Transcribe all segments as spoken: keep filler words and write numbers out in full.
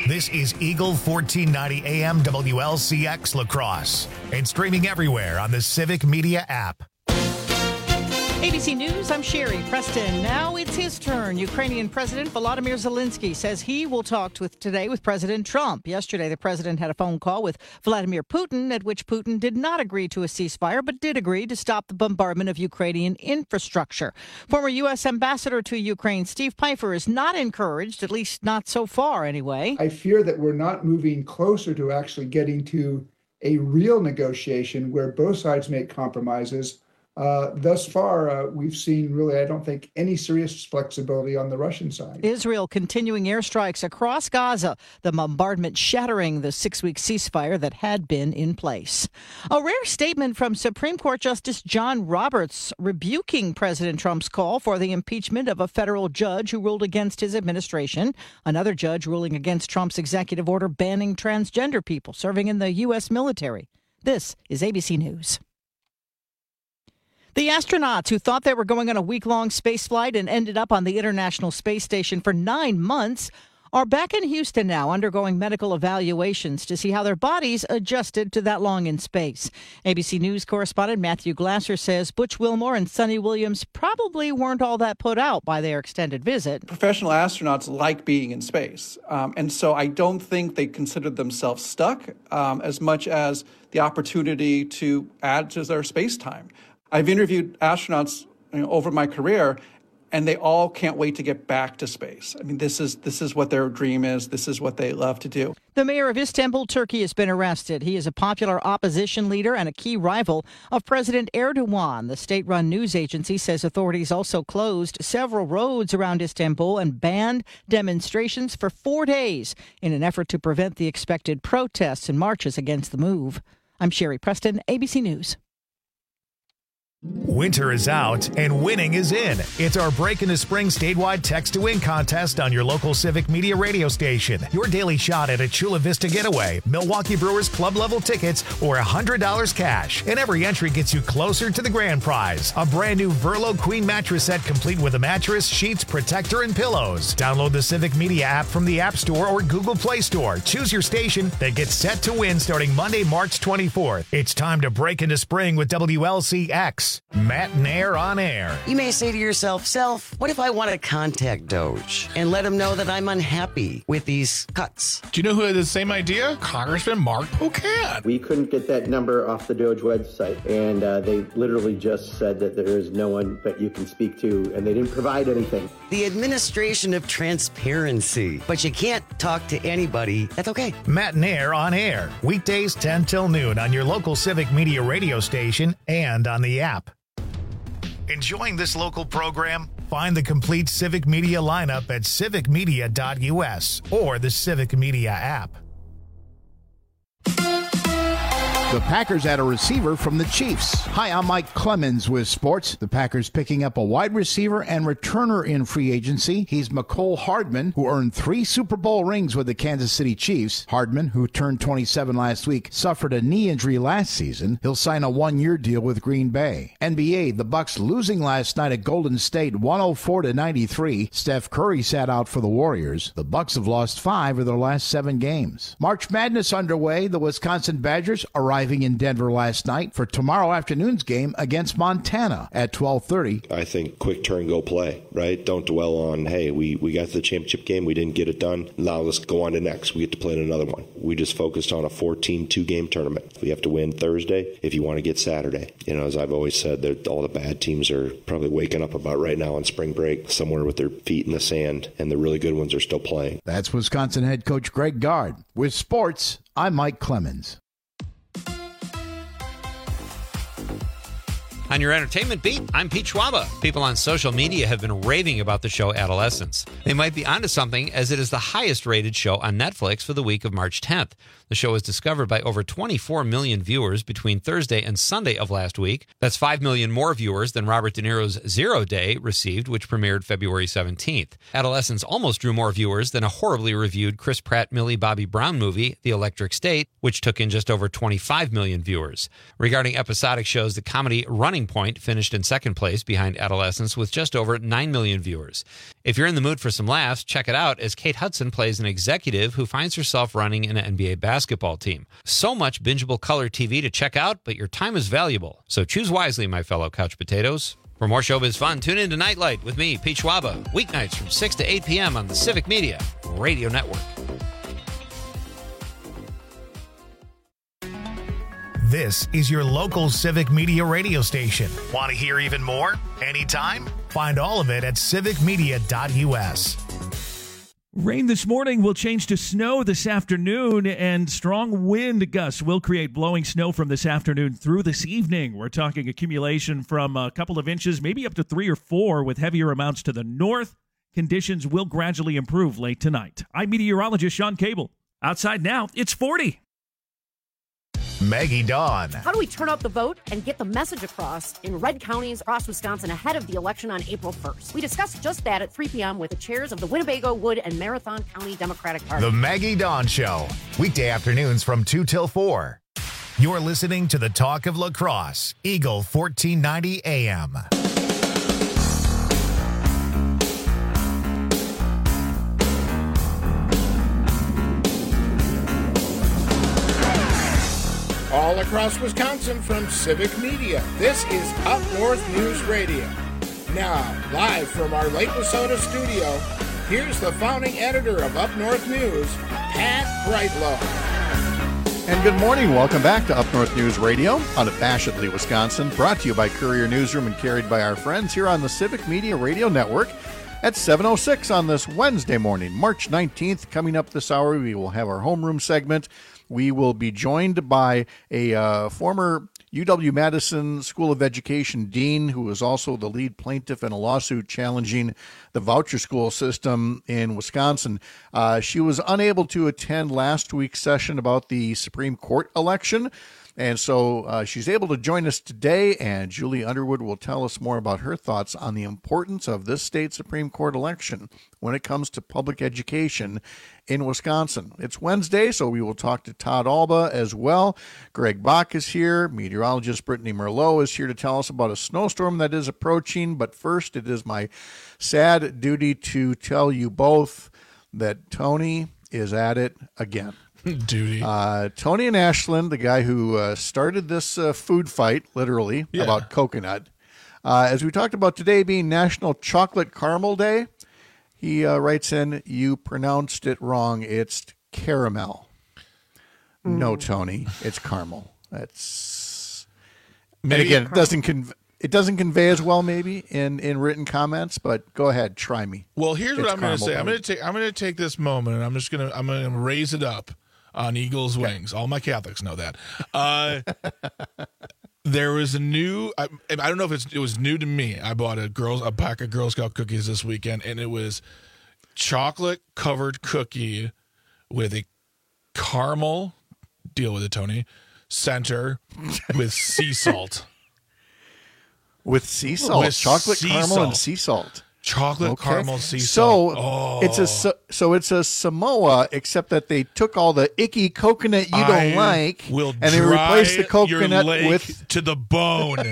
This is Eagle fourteen ninety A M W L C X La Crosse and streaming everywhere on the Civic Media app. A B C News, I'm Sherry Preston. Now it's his turn. Ukrainian President Volodymyr Zelensky says he will talk with today with President Trump. Yesterday, the president had a phone call with Vladimir Putin, at which Putin did not agree to a ceasefire, but did agree to stop the bombardment of Ukrainian infrastructure. Former U S ambassador to Ukraine, Steve Pifer, is not encouraged, at least not so far anyway. I fear that we're not moving closer to actually getting to a real negotiation where both sides make compromises. Uh, thus far, uh, we've seen really, I don't think, any serious flexibility on the Russian side. Israel continuing airstrikes across Gaza, the bombardment shattering the six-week ceasefire that had been in place. A rare statement from Supreme Court Justice John Roberts rebuking President Trump's call for the impeachment of a federal judge who ruled against his administration. Another judge ruling against Trump's executive order banning transgender people serving in the U S military. This is A B C News. The astronauts who thought they were going on a week-long space flight and ended up on the International Space Station for nine months are back in Houston now undergoing medical evaluations to see how their bodies adjusted to that long in space. A B C News correspondent Matthew Glasser says Butch Wilmore and Sonny Williams probably weren't all that put out by their extended visit. Professional astronauts like being in space, um, and so I don't think they considered themselves stuck um, as much as the opportunity to add to their space time. I've interviewed astronauts you know, over my career, and they all can't wait to get back to space. I mean, this is this is what their dream is. This is what they love to do. The mayor of Istanbul, Turkey, has been arrested. He is a popular opposition leader and a key rival of President Erdogan. The state-run news agency says authorities also closed several roads around Istanbul and banned demonstrations for four days in an effort to prevent the expected protests and marches against the move. I'm Sherry Preston, A B C News. Winter is out and winning is in. It's our Break into Spring statewide text to win contest on your local Civic Media radio station. Your daily shot at a Chula Vista getaway, Milwaukee Brewers club level tickets, or one hundred dollars cash. And every entry gets you closer to the grand prize. A brand new Verlo Queen mattress set complete with a mattress, sheets, protector, and pillows. Download the Civic Media app from the App Store or Google Play Store. Choose your station that gets set to win starting Monday, March twenty-fourth. It's time to break into spring with W L C X. Matt Nair on air. You may say to yourself, Self, what if I want to contact Doge and let him know that I'm unhappy with these cuts? Do you know who had the same idea? Congressman Mark Pocan. We couldn't get that number off the Doge website, and uh, they literally just said that there is no one that you can speak to, and they didn't provide anything. The administration of transparency. But you can't talk to anybody. That's okay. Matt Nair on air. Weekdays ten till noon on your local Civic Media radio station and on the app. Enjoying this local program? Find the complete Civic Media lineup at civic media dot U S or the Civic Media app. The Packers add a receiver from the Chiefs. Hi, I'm Mike Clemens with sports. The Packers picking up a wide receiver and returner in free agency. He's McCole Hardman, who earned three Super Bowl rings with the Kansas City Chiefs. Hardman, who turned twenty-seven last week, suffered a knee injury last season. He'll sign a one-year deal with Green Bay. N B A, the Bucks losing last night at Golden State one oh four to ninety-three. Steph Curry sat out for the Warriors. The Bucks have lost five of their last seven games. March Madness underway. The Wisconsin Badgers arriving in Denver last night for tomorrow afternoon's game against Montana at twelve thirty. I think quick turn, go play, right? Don't dwell on, hey, we, we got to the championship game, we didn't get it done. Now let's go on to next. We get to play in another one. We just focused on a four-team, two-game tournament. We have to win Thursday if you want to get Saturday. You know, as I've always said, that all the bad teams are probably waking up about right now on spring break, somewhere with their feet in the sand, and the really good ones are still playing. That's Wisconsin head coach Greg Gard. With sports, I'm Mike Clemens. On your entertainment beat, I'm Pete Schwaba. People on social media have been raving about the show Adolescence. They might be onto something, as it is the highest rated show on Netflix for the week of March tenth. The show was discovered by over twenty-four million viewers between Thursday and Sunday of last week. That's five million more viewers than Robert De Niro's Zero Day received, which premiered February seventeenth. Adolescence almost drew more viewers than a horribly reviewed Chris Pratt, Millie Bobby Brown movie, The Electric State, which took in just over twenty-five million viewers. Regarding episodic shows, the comedy Running Turning Point finished in second place behind Adolescence with just over nine million viewers. If you're in the mood for some laughs, check it out as Kate Hudson plays an executive who finds herself running an N B A basketball team. So much bingeable color T V to check out, but your time is valuable. So choose wisely, my fellow couch potatoes. For more showbiz fun, tune in to Nightlight with me, Pete Schwaba, weeknights from six to eight p.m. on the Civic Media Radio Network. This is your local Civic Media radio station. Want to hear even more? Anytime? Find all of it at civic media dot u s. Rain this morning will change to snow this afternoon, and strong wind gusts will create blowing snow from this afternoon through this evening. We're talking accumulation from a couple of inches, maybe up to three or four, with heavier amounts to the north. Conditions will gradually improve late tonight. I'm meteorologist Sean Cable. Outside now, it's forty. Maggie Dawn. How do we turn out the vote and get the message across in red counties across Wisconsin ahead of the election on April first? We discussed just that at three p.m. with the chairs of the Winnebago, Wood, and Marathon County Democratic Party. The Maggie Dawn Show. Weekday afternoons from two till four. You're listening to the Talk of La Crosse, Eagle fourteen ninety A M. All across Wisconsin from Civic Media, this is Up North News Radio. Now, live from our Lake Wissota studio, here's the founding editor of Up North News, Pat Brightlow. And good morning. Welcome back to Up North News Radio out of Bashadley, Wisconsin, brought to you by Courier Newsroom and carried by our friends here on the Civic Media Radio Network at seven oh six on this Wednesday morning, March nineteenth. Coming up this hour, we will have our homeroom segment. We will be joined by a uh, former U W-Madison School of Education dean who is also the lead plaintiff in a lawsuit challenging the voucher school system in Wisconsin. Uh, she was unable to attend last week's session about the Supreme Court election, and so uh, she's able to join us today, and Julie Underwood will tell us more about her thoughts on the importance of this state Supreme Court election when it comes to public education in Wisconsin. It's Wednesday, so we will talk to Todd Alba as well. Greg Bach is here. Meteorologist Brittany Merlot is here to tell us about a snowstorm that is approaching. But first, it is my sad duty to tell you both that Tony is at it again. Duty. Uh, Tony and Ashland, the guy who uh, started this uh, food fight, literally, yeah. about coconut. Uh, as we talked about today being National Chocolate Caramel Day, he uh, writes in, you pronounced it wrong. It's caramel. Mm. No, Tony, it's caramel. That's maybe and again, it doesn't conv- it doesn't convey as well maybe in, in written comments, but go ahead, try me. Well, here's it's what I'm going to say. Tony. I'm going to take I'm going to take this moment and I'm just going to I'm going to raise it up on Eagle's okay. wings. All my Catholics know that. Uh, there was a new. I, I don't know if it's it was new to me. I bought a girls a pack of Girl Scout cookies this weekend, and it was chocolate covered cookie with a caramel. Deal with it, Tony. Center with sea salt. With sea salt, with chocolate sea caramel salt. and sea salt. Chocolate okay. caramel sea salt. So oh. it's a so it's a Samoa, except that they took all the icky coconut you don't I like, will and they replaced the coconut your lake with to the bone.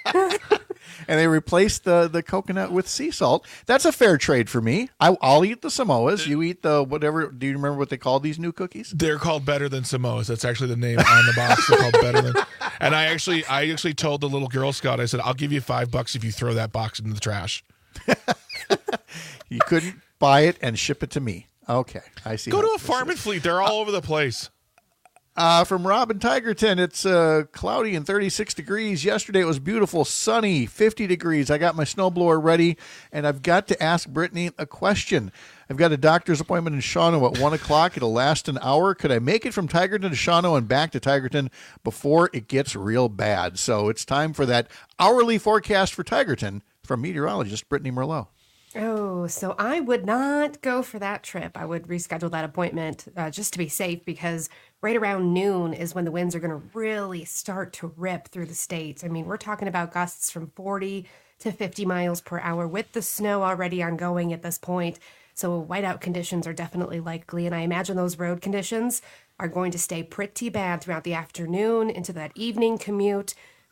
And they replaced the, the coconut with sea salt. That's a fair trade for me. I, I'll eat the Samoas. You eat the whatever. Do you remember what they call these new cookies? They're called Better Than Samoas. That's actually the name on the box. They're called Better Than. And I actually, I actually told the little Girl Scout, I said, I'll give you five bucks if you throw that box into the trash. You couldn't buy it and ship it to me. Okay, I see. Go to a farm and fleet. They're all uh, over the place. Uh, from Robin Tigerton, it's uh, cloudy and thirty-six degrees. Yesterday it was beautiful, sunny, fifty degrees. I got my snowblower ready, and I've got to ask Brittany a question. I've got a doctor's appointment in Shawano at one o'clock. It'll last an hour. Could I make it from Tigerton to Shawano and back to Tigerton before it gets real bad? So it's time for that hourly forecast for Tigerton from meteorologist Brittany Merlot. Oh, so I would not go for that trip. I would reschedule that appointment uh, just to be safe, because right around noon is when the winds are going to really start to rip through the state. I mean, we're talking about gusts from forty to fifty miles per hour with the snow already ongoing at this point. So whiteout conditions are definitely likely, and I imagine those road conditions are going to stay pretty bad throughout the afternoon into that evening commute.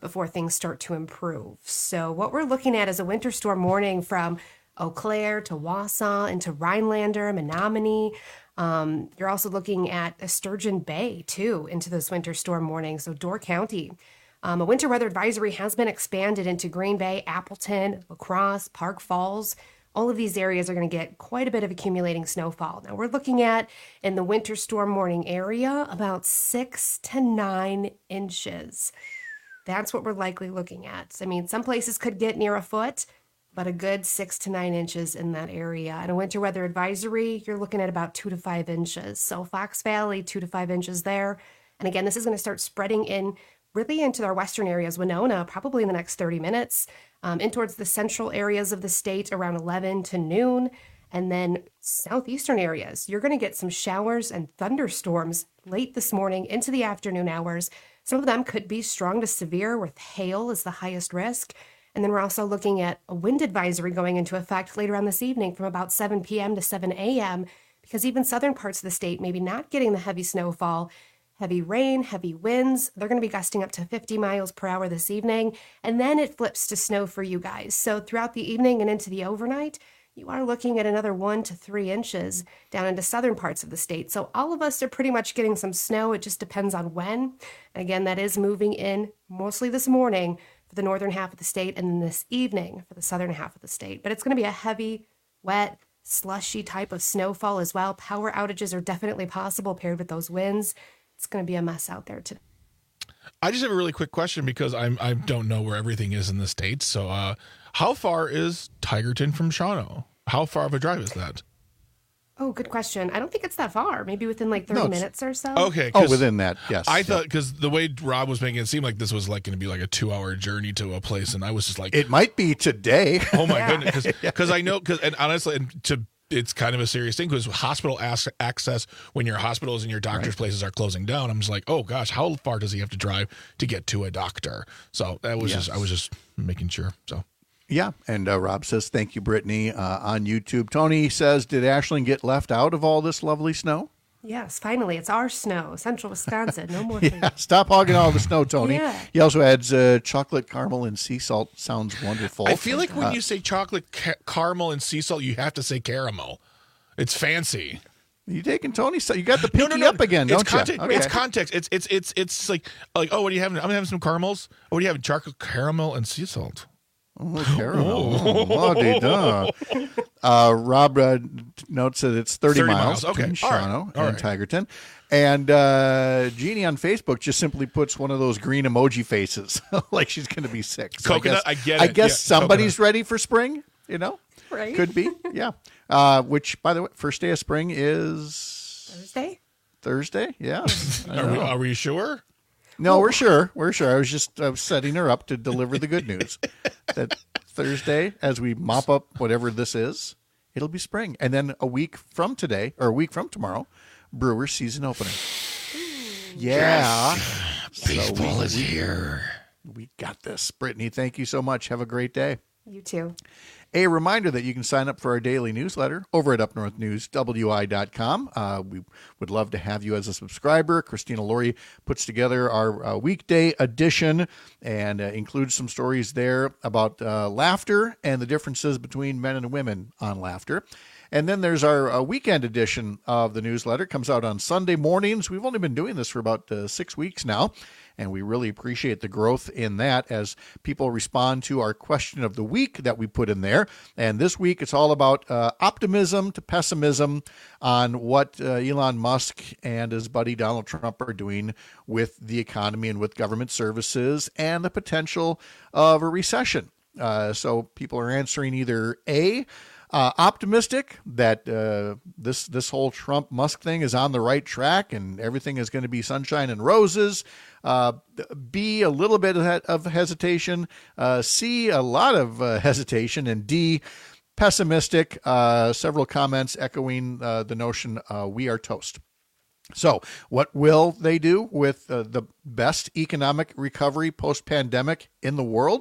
before things start to improve. So what we're looking at is a winter storm warning from Eau Claire to Wausau into Rhinelander, Menominee. Um, you're also looking at Sturgeon Bay, too, into this winter storm warning. So Door County. Um, a winter weather advisory has been expanded into Green Bay, Appleton, La Crosse, Park Falls. All of these areas are going to get quite a bit of accumulating snowfall. Now, we're looking at, in the winter storm warning area, about six to nine inches. That's what we're likely looking at. I mean, some places could get near a foot, but a good six to nine inches in that area. And a winter weather advisory, you're looking at about two to five inches. So Fox Valley, two to five inches there. And again, this is going to start spreading in really into our western areas, Winona, probably in the next thirty minutes, um, in towards the central areas of the state around eleven to noon. And then southeastern areas, you're going to get some showers and thunderstorms late this morning into the afternoon hours. Some of them could be strong to severe with hail as the highest risk. And then we're also looking at a wind advisory going into effect later on this evening from about seven p.m. to seven a.m. because even southern parts of the state maybe not getting the heavy snowfall, heavy rain, heavy winds. They're going to be gusting up to fifty miles per hour this evening. And then it flips to snow for you guys. So throughout the evening and into the overnight, you are looking at another one to three inches down into southern parts of the state. So all of us are pretty much getting some snow. It just depends on when. Again, that is moving in mostly this morning for the northern half of the state and then this evening for the southern half of the state. But it's going to be a heavy, wet, slushy type of snowfall as well. Power outages are definitely possible paired with those winds. It's going to be a mess out there today. I just have a really quick question because I'm I don't know where everything is in the States. So uh, how far is Tigerton from Shawano? How far of a drive is that? Oh, good question. I don't think it's that far. Maybe within like thirty No, minutes or so. Okay. Oh, within that, yes. I thought because the way Rob was making it seem like this was like going to be like a two-hour journey to a place, and I was just like, it might be today. Oh my Yeah. goodness, because I know because and honestly, and to it's kind of a serious thing because hospital as- access when your hospitals and your doctor's Right. places are closing down. I'm just like, oh gosh, how far does he have to drive to get to a doctor? So that was Yes. just I was just making sure. So. Yeah, and uh, Rob says, thank you, Brittany, uh, on YouTube. Tony says, did Ashland get left out of all this lovely snow? Yes, finally, it's our snow, central Wisconsin. No more. for Yeah, you. stop hogging all the snow, Tony. Yeah. He also adds uh, chocolate caramel and sea salt. Sounds wonderful. I feel like when Uh, you say chocolate ca- caramel and sea salt, you have to say caramel. It's fancy. You taking Tony's? You got the No, pinky no, no. up again, it's don't context, you? Okay. It's context. It's it's it's it's like like oh, what are you having? I'm having some caramels. Oh, what are you having? Chocolate caramel and sea salt. Oh, caramel. Oh, la-di-da. Uh, Rob uh, notes that it's thirty, thirty miles, miles. Okay. between All right. Shawano All and right. Tigerton. And uh, Jeannie on Facebook just simply puts one of those green emoji faces, like she's going to be sick. So Coconut, I I guess, get I it. guess Yeah, somebody's coconut. ready for spring, you know? Right. Could be, yeah. Uh, which, by the way, first day of spring is Thursday? Thursday, yeah. I Are we, know. are we sure? No, we're sure. We're sure. I was just I was setting her up to deliver the good news that Thursday, as we mop up whatever this is, it'll be spring. And then a week from today, or a week from tomorrow, Brewers season opener. Yeah. Baseball So is we- here. We got this. Brittany, thank you so much. Have a great day. You too. A reminder that you can sign up for our daily newsletter over at up north news w i dot com. Uh, we would love to have you as a subscriber. Christina Laurie puts together our uh, weekday edition and uh, includes some stories there about uh, laughter and the differences between men and women on laughter. And then there's our uh, weekend edition of the newsletter. It comes out on Sunday mornings. We've only been doing this for about uh, six weeks now, and we really appreciate the growth in that as people respond to our question of the week that we put in there. And this week, it's all about uh, optimism to pessimism on what uh, Elon Musk and his buddy Donald Trump are doing with the economy and with government services and the potential of a recession. Uh, so people are answering either A, Uh, optimistic that uh, this this whole Trump Musk thing is on the right track and everything is going to be sunshine and roses. Uh, B, a little bit of, he- of hesitation. Uh, C, a lot of uh, hesitation. And D, pessimistic. Uh, several comments echoing uh, the notion uh, we are toast. So what will they do with uh, the best economic recovery post-pandemic in the world?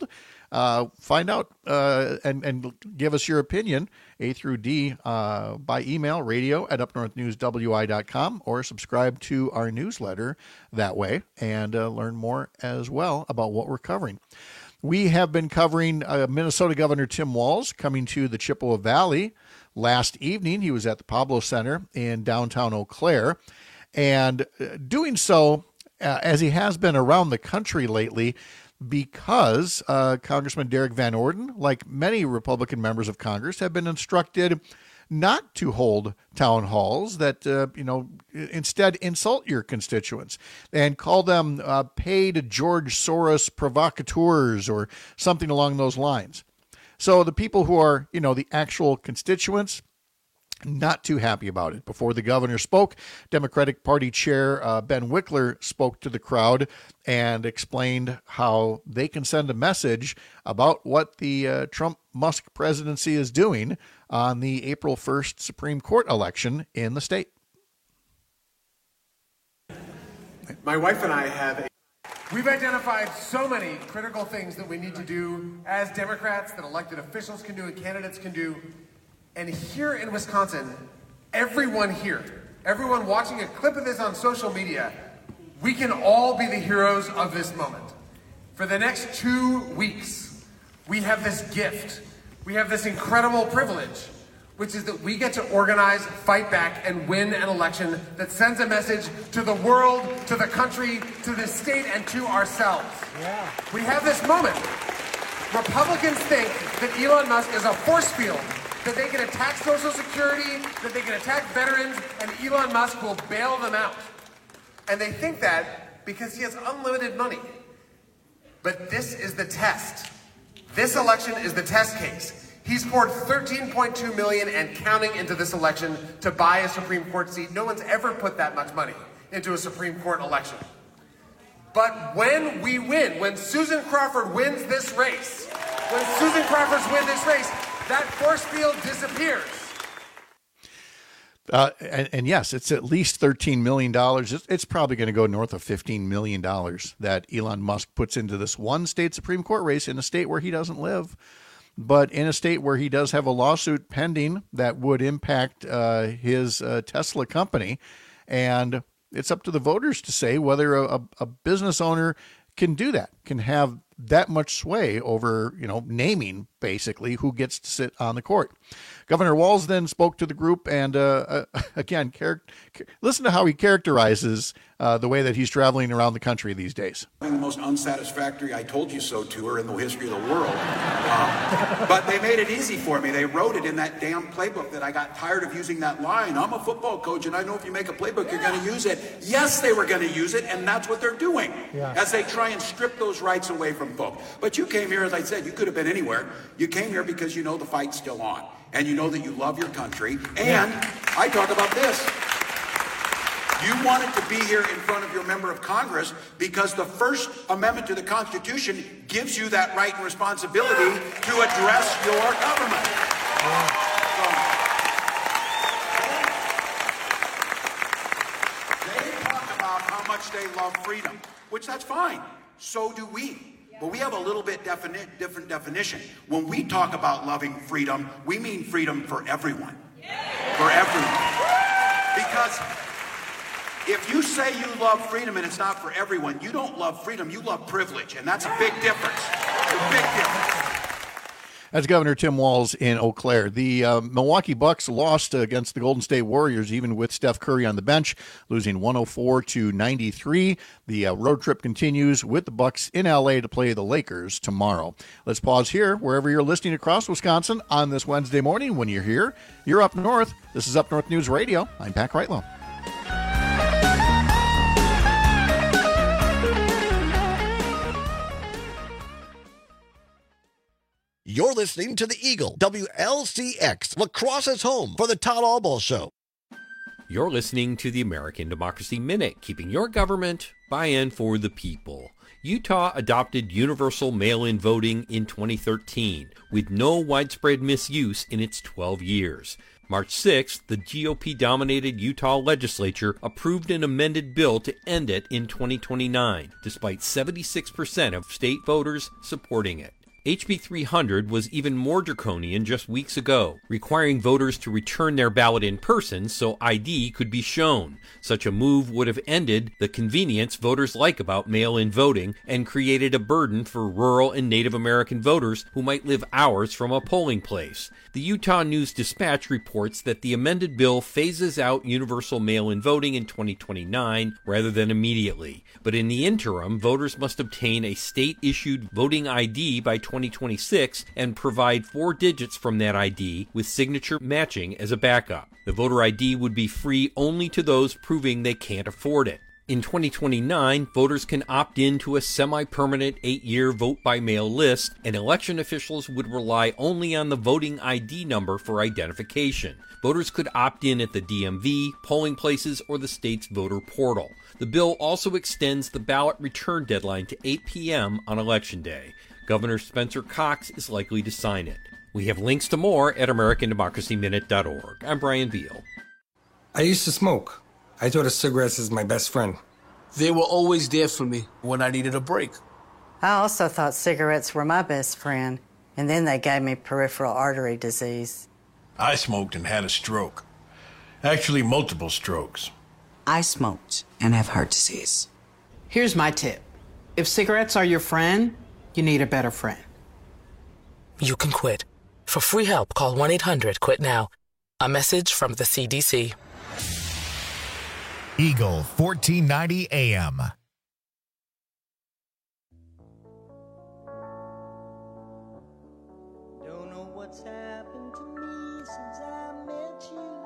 Uh, find out uh, and, and give us your opinion, A through D, uh, by email, radio at up north news w i dot com, or subscribe to our newsletter that way and uh, learn more as well about what we're covering. We have been covering uh, Minnesota Governor Tim Walz coming to the Chippewa Valley last evening. He was at the Pablo Center in downtown Eau Claire, and doing so, uh, as he has been around the country lately, because uh, Congressman Derek Van Orden, like many Republican members of Congress, have been instructed not to hold town halls that, uh, you know, instead insult your constituents and call them uh, paid George Soros provocateurs or something along those lines. So the people who are, you know, the actual constituents, not too happy about it. Before the governor spoke, Democratic Party Chair uh, Ben Wickler spoke to the crowd and explained how they can send a message about what the uh, Trump-Musk presidency is doing on the April first Supreme Court election in the state. My wife and I have a We've identified so many critical things that we need to do as Democrats, that elected officials can do and candidates can do. And here in Wisconsin, everyone here, everyone watching a clip of this on social media, we can all be the heroes of this moment. For the next two weeks, we have this gift. We have this incredible privilege, which is that we get to organize, fight back, and win an election that sends a message to the world, to the country, to the state, and to ourselves. Yeah. We have this moment. Republicans think that Elon Musk is a force field, that they can attack Social Security, that they can attack veterans, and Elon Musk will bail them out. And they think that because he has unlimited money. But this is the test. This election is the test case. He's poured thirteen point two million dollars and counting into this election to buy a Supreme Court seat. No one's ever put that much money into a Supreme Court election. But when we win, when Susan Crawford wins this race, when Susan Crawford's win this race, that force field disappears. Uh, and, and yes, it's at least thirteen million dollars. It's, it's probably going to go north of fifteen million dollars that Elon Musk puts into this one state Supreme Court race in a state where he doesn't live, but in a state where he does have a lawsuit pending that would impact uh, his uh, Tesla company. And it's up to the voters to say whether a, a business owner can do that, can have that much sway over, you know, naming basically who gets to sit on the court. Governor Walz then spoke to the group and, uh, uh, again, char- listen to how he characterizes uh, the way that he's traveling around the country these days. The most unsatisfactory I told you so tour in the history of the world. Um, but they made it easy for me. They wrote it in that damn playbook that I got tired of using that line. I'm a football coach and I know if you make a playbook, you're going to use it. Yes, they were going to use it, and that's what they're doing yeah. as they try and strip those rights away from folk. But you came here, as I said, you could have been anywhere. You came here because you know the fight's still on. And you know that you love your country. And I talk about this. You wanted to be here in front of your member of Congress because the First Amendment to the Constitution gives you that right and responsibility to address your government. So, they talk about how much they love freedom, which that's fine. So do we. But we have a little bit defini- different definition. When we talk about loving freedom, we mean freedom for everyone. For everyone. Because if you say you love freedom and it's not for everyone, you don't love freedom, you love privilege. And that's a big difference. It's a big difference. That's Governor Tim Walz in Eau Claire. The uh, Milwaukee Bucks lost against the Golden State Warriors, even with Steph Curry on the bench, losing one oh four to ninety-three. The uh, road trip continues with the Bucks in L A to play the Lakers tomorrow. Let's pause here, wherever you're listening across Wisconsin on this Wednesday morning. When you're here, you're up north. This is Up North News Radio. I'm Pat Kreitlow. You're listening to the Eagle, W L C X, La Crosse's home for the Todd Albaugh Show. You're listening to the American Democracy Minute, keeping your government by and for the people. Utah adopted universal mail-in voting in twenty thirteen, with no widespread misuse in its twelve years. March sixth, the G O P-dominated Utah legislature approved an amended bill to end it in twenty twenty-nine, despite seventy-six percent of state voters supporting it. H B three hundred was even more draconian just weeks ago, requiring voters to return their ballot in person so I D could be shown. Such a move would have ended the convenience voters like about mail-in voting and created a burden for rural and Native American voters who might live hours from a polling place. The Utah News-Dispatch reports that the amended bill phases out universal mail-in voting in twenty twenty-nine rather than immediately. But in the interim, voters must obtain a state-issued voting I D by twenty twenty-six and provide four digits from that I D with signature matching as a backup. The voter I D would be free only to those proving they can't afford it. In twenty twenty-nine, voters can opt in to a semi-permanent eight-year vote-by-mail list, and election officials would rely only on the voting I D number for identification. Voters could opt in at the D M V, polling places, or the state's voter portal. The bill also extends the ballot return deadline to eight p.m. on Election Day. Governor Spencer Cox is likely to sign it. We have links to more at American Democracy Minute dot org. I'm Brian Veal. I used to smoke. I thought of cigarettes as my best friend. They were always there for me when I needed a break. I also thought cigarettes were my best friend, and then they gave me peripheral artery disease. I smoked and had a stroke. Actually, multiple strokes. I smoked and have heart disease. Here's my tip. If cigarettes are your friend, you need a better friend. You can quit. For free help, call one eight hundred quit now. A message from the C D C. Eagle fourteen ninety A M. Don't know what's happened to me since I met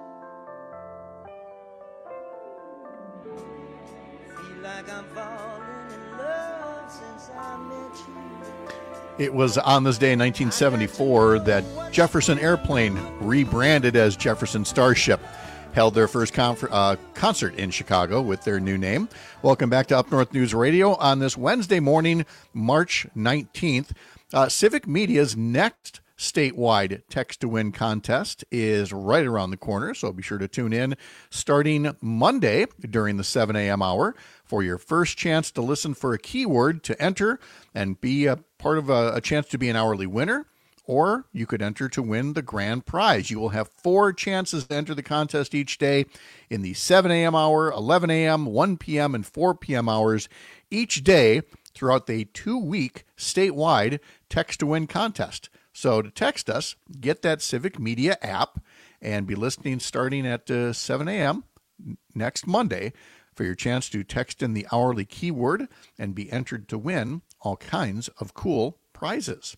you. Feel like I'm falling in love since I met you. It was on this day in nineteen seventy-four that Jefferson Airplane, rebranded as Jefferson Starship, held their first confer- uh, concert in Chicago with their new name. Welcome back to Up North News Radio on this Wednesday morning, March nineteenth. Uh, Civic Media's next statewide Text to Win contest is right around the corner, so be sure to tune in starting Monday during the seven a.m. hour for your first chance to listen for a keyword to enter and be a part of a, a chance to be an hourly winner. Or you could enter to win the grand prize. You will have four chances to enter the contest each day in the seven a.m. hour, eleven a.m., one p.m., and four p.m. hours each day throughout the two-week statewide Text to Win contest. So to text us, get that Civic Media app and be listening starting at uh, seven a.m. next Monday for your chance to text in the hourly keyword and be entered to win all kinds of cool prizes.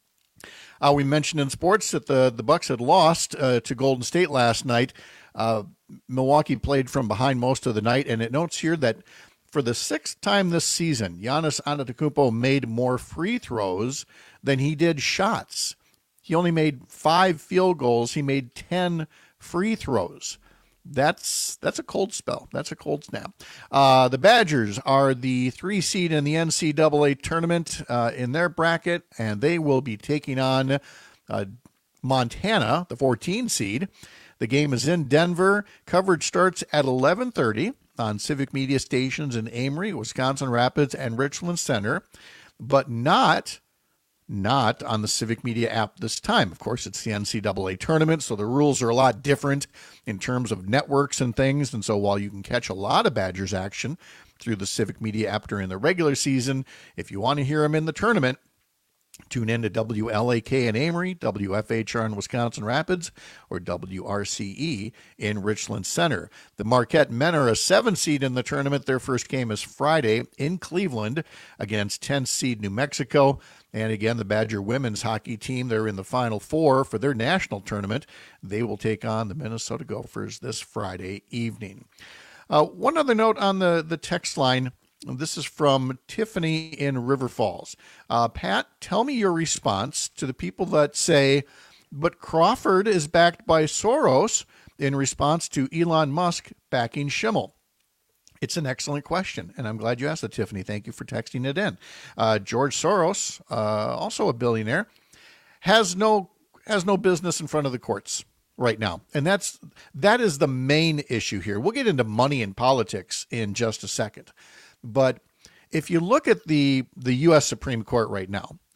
Uh, we mentioned in sports that the, the Bucks had lost uh, to Golden State last night. Uh, Milwaukee played from behind most of the night, and it notes here that for the sixth time this season, Giannis Antetokounmpo made more free throws than he did shots. He only made five field goals. He made ten free throws. That's that's a cold spell. That's a cold snap. Uh, the Badgers are the three seed in the N C double A tournament uh, in their bracket, and they will be taking on uh, Montana, the fourteen seed. The game is in Denver. Coverage starts at eleven thirty on Civic Media stations in Amory, Wisconsin Rapids, and Richland Center, but not not on the Civic Media app this time. Of course, it's the N C double A tournament, so the rules are a lot different in terms of networks and things. And so while you can catch a lot of Badgers action through the Civic Media app during the regular season, if you want to hear them in the tournament, tune in to W L A K in Amory, W F H R in Wisconsin Rapids, or W R C E in Richland Center. The Marquette men are a seven seed in the tournament. Their first game is Friday in Cleveland against ten seed New Mexico. And again, the Badger women's hockey team, they're in the Final Four for their national tournament. They will take on the Minnesota Gophers this Friday evening. Uh, one other note on the, the text line. This is from Tiffany in River Falls. Uh, Pat, tell me your response to the people that say, but Crawford is backed by Soros in response to Elon Musk backing Schimmel. It's an excellent question, and I'm glad you asked it, Tiffany. Thank you for texting it in. Uh, George Soros, uh, also a billionaire, has no has no business in front of the courts right now, and that's that is the main issue here. We'll get into money and politics in just a second, but if you look at the the U S Supreme Court right now,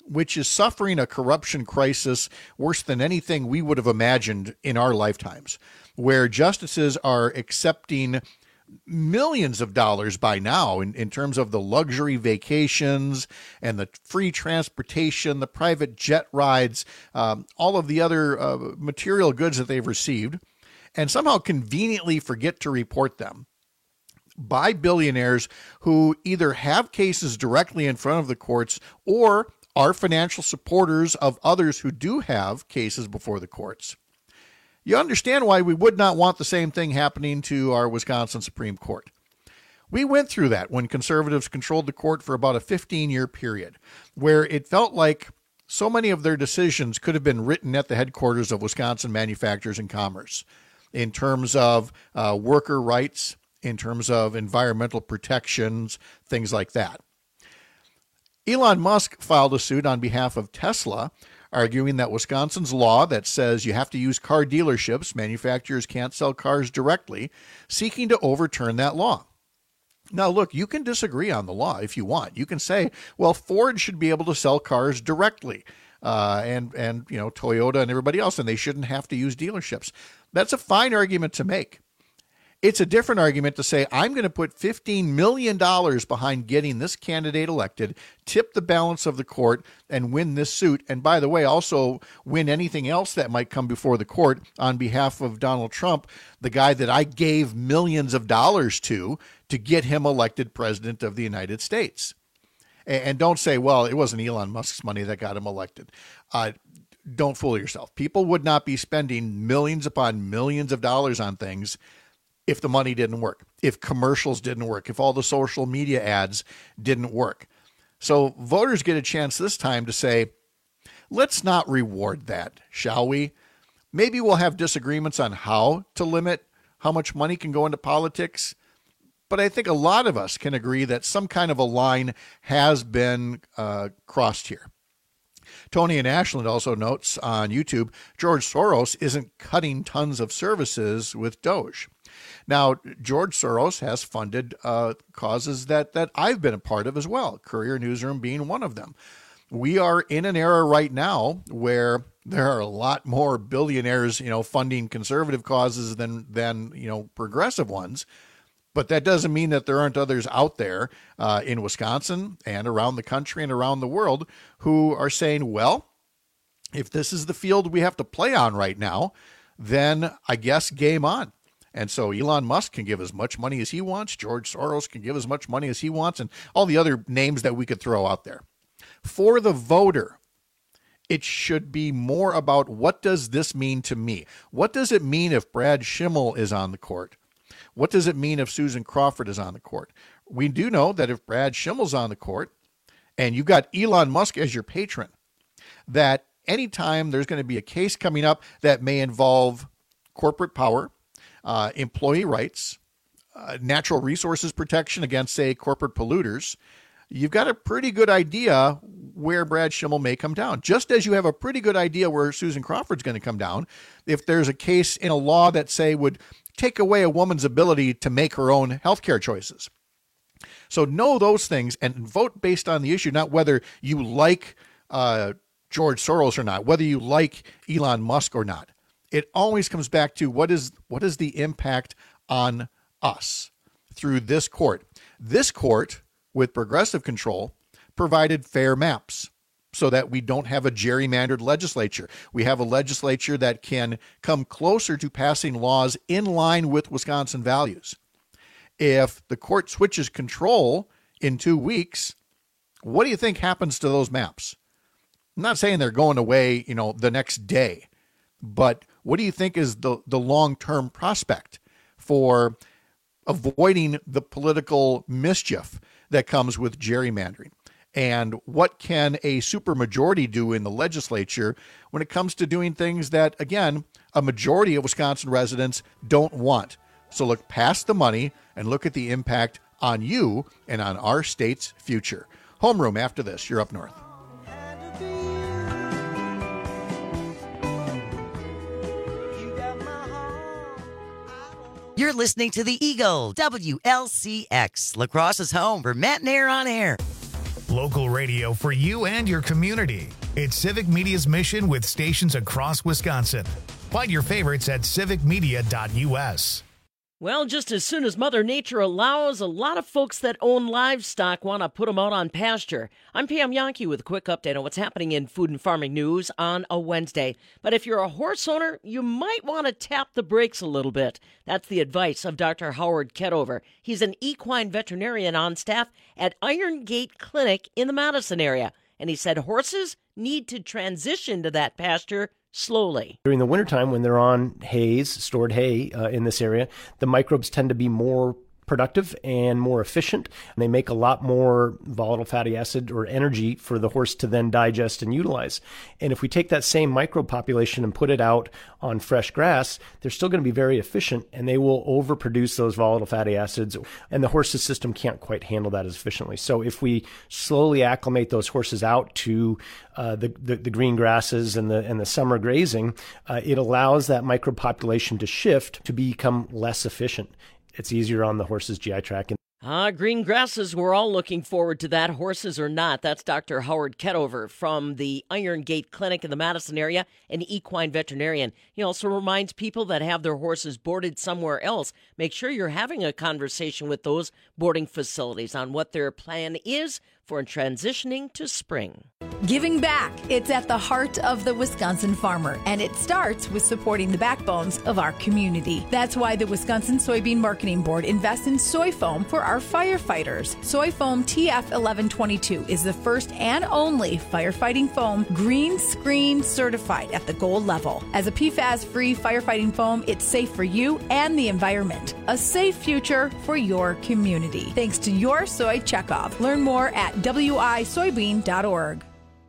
which is suffering a corruption crisis worse than anything we would have imagined in our lifetimes, where justices are accepting millions of dollars by now in, in terms of the luxury vacations and the free transportation, the private jet rides, um, all of the other uh, material goods that they've received, and somehow conveniently forget to report them by billionaires who either have cases directly in front of the courts or are financial supporters of others who do have cases before the courts. You understand why we would not want the same thing happening to our Wisconsin Supreme Court. We went through that when conservatives controlled the court for about a fifteen-year period, where it felt like so many of their decisions could have been written at the headquarters of Wisconsin Manufacturers and Commerce in terms of uh, worker rights, in terms of environmental protections, things like that. Elon Musk filed a suit on behalf of Tesla, arguing that Wisconsin's law that says you have to use car dealerships, manufacturers can't sell cars directly, seeking to overturn that law. Now, look, you can disagree on the law if you want. You can say, well, Ford should be able to sell cars directly, uh, and, and you know, Toyota and everybody else, and they shouldn't have to use dealerships. That's a fine argument to make. It's a different argument to say, I'm going to put fifteen million dollars behind getting this candidate elected, tip the balance of the court, and win this suit. And by the way, also win anything else that might come before the court on behalf of Donald Trump, the guy that I gave millions of dollars to, to get him elected president of the United States. And don't say, well, it wasn't Elon Musk's money that got him elected. Uh, don't fool yourself. People would not be spending millions upon millions of dollars on things if the money didn't work, if commercials didn't work, if all the social media ads didn't work. So voters get a chance this time to say, let's not reward that, shall we? Maybe we'll have disagreements on how to limit how much money can go into politics, but I think a lot of us can agree that some kind of a line has been uh, crossed here. Tony in Ashland also notes on YouTube, George Soros isn't cutting tons of services with Doge. Now, George Soros has funded uh, causes that that I've been a part of as well, Courier Newsroom being one of them. We are in an era right now where there are a lot more billionaires, you know, funding conservative causes than than you know progressive ones. But that doesn't mean that there aren't others out there uh, in Wisconsin and around the country and around the world who are saying, well, if this is the field we have to play on right now, then I guess game on. And so Elon Musk can give as much money as he wants. George Soros can give as much money as he wants, and all the other names that we could throw out there. For the voter, it should be more about what does this mean to me? What does it mean if Brad Schimmel is on the court? What does it mean if Susan Crawford is on the court? We do know that if Brad Schimmel's on the court and you got Elon Musk as your patron, that anytime there's going to be a case coming up that may involve corporate power, Uh, employee rights, uh, natural resources protection against, say, corporate polluters, you've got a pretty good idea where Brad Schimmel may come down, just as you have a pretty good idea where Susan Crawford's going to come down if there's a case in a law that, say, would take away a woman's ability to make her own healthcare choices. So know those things and vote based on the issue, not whether you like uh, George Soros or not, whether you like Elon Musk or not. It always comes back to what is what is the impact on us through this court. This court, with progressive control, provided fair maps so that we don't have a gerrymandered legislature. We have a legislature that can come closer to passing laws in line with Wisconsin values. If the court switches control in two weeks, what do you think happens to those maps? I'm not saying they're going away, you know, the next day, but what do you think is the, the long-term prospect for avoiding the political mischief that comes with gerrymandering? And what can a supermajority do in the legislature when it comes to doing things that, again, a majority of Wisconsin residents don't want? So look past the money and look at the impact on you and on our state's future. Homeroom after this. You're up north. You're listening to the Eagle, W L C X, La Crosse's home for Matt and Air on Air. Local radio for you and your community. It's Civic Media's mission with stations across Wisconsin. Find your favorites at civic media dot u s. Well, just as soon as Mother Nature allows, a lot of folks that own livestock want to put them out on pasture. I'm Pam Yankee with a quick update on what's happening in food and farming news on a Wednesday. But if you're a horse owner, you might want to tap the brakes a little bit. That's the advice of Doctor Howard Ketover. He's an equine veterinarian on staff at Iron Gate Clinic in the Madison area. And he said horses need to transition to that pasture slowly. During the wintertime, when they're on hays, stored hay uh, in this area, the microbes tend to be more productive and more efficient, and they make a lot more volatile fatty acid or energy for the horse to then digest and utilize. And if we take that same microbe population and put it out on fresh grass, they're still going to be very efficient, and they will overproduce those volatile fatty acids, and the horse's system can't quite handle that as efficiently. So if we slowly acclimate those horses out to uh, the, the the green grasses and the and the summer grazing, uh, it allows that microbe population to shift to become less efficient. It's easier on the horse's G I tract. Ah, green grasses, we're all looking forward to that. Horses or not. That's Doctor Howard Ketover from the Iron Gate Clinic in the Madison area, an equine veterinarian. He also reminds people that have their horses boarded somewhere else, make sure you're having a conversation with those boarding facilities on what their plan is for transitioning to spring. Giving back. It's at the heart of the Wisconsin farmer, and it starts with supporting the backbones of our community. That's why the Wisconsin Soybean Marketing Board invests in soy foam for our firefighters. Soy foam T F eleven twenty-two is the first and only firefighting foam green screen certified at the gold level. As a P F A S-free firefighting foam, it's safe for you and the environment. A safe future for your community. Thanks to your soy checkoff. Learn more at w i soybean dot org.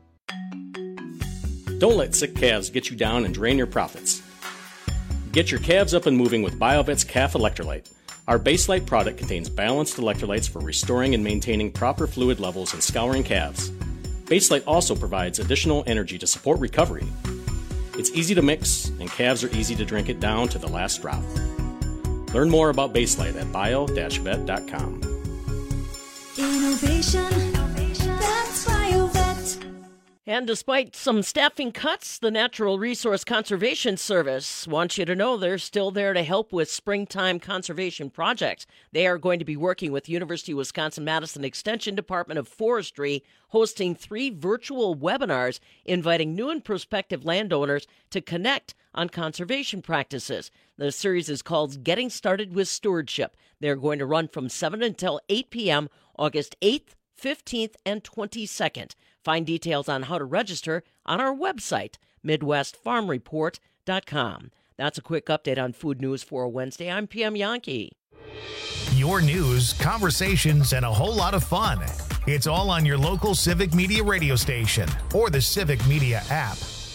Don't let sick calves get you down and drain your profits. Get your calves up and moving with BioVet's Calf Electrolyte. Our Baselite product contains balanced electrolytes for restoring and maintaining proper fluid levels in scouring calves. Baselite also provides additional energy to support recovery. It's easy to mix, and calves are easy to drink it down to the last drop. Learn more about Baselite at bio dash vet dot com. Innovation, that's BioVet. And despite some staffing cuts, the Natural Resource Conservation Service wants you to know they're still there to help with springtime conservation projects. They are going to be working with University of Wisconsin-Madison Extension Department of Forestry, hosting three virtual webinars inviting new and prospective landowners to connect on conservation practices. The series is called Getting Started with Stewardship. They're going to run from seven until eight p.m. August eighth, fifteenth, and twenty-second. Find details on how to register on our website, midwest farm report dot com. That's a quick update on food news for Wednesday. I'm Pam Yankee. Your news, conversations, and a whole lot of fun. It's all on your local Civic Media radio station or the Civic Media app.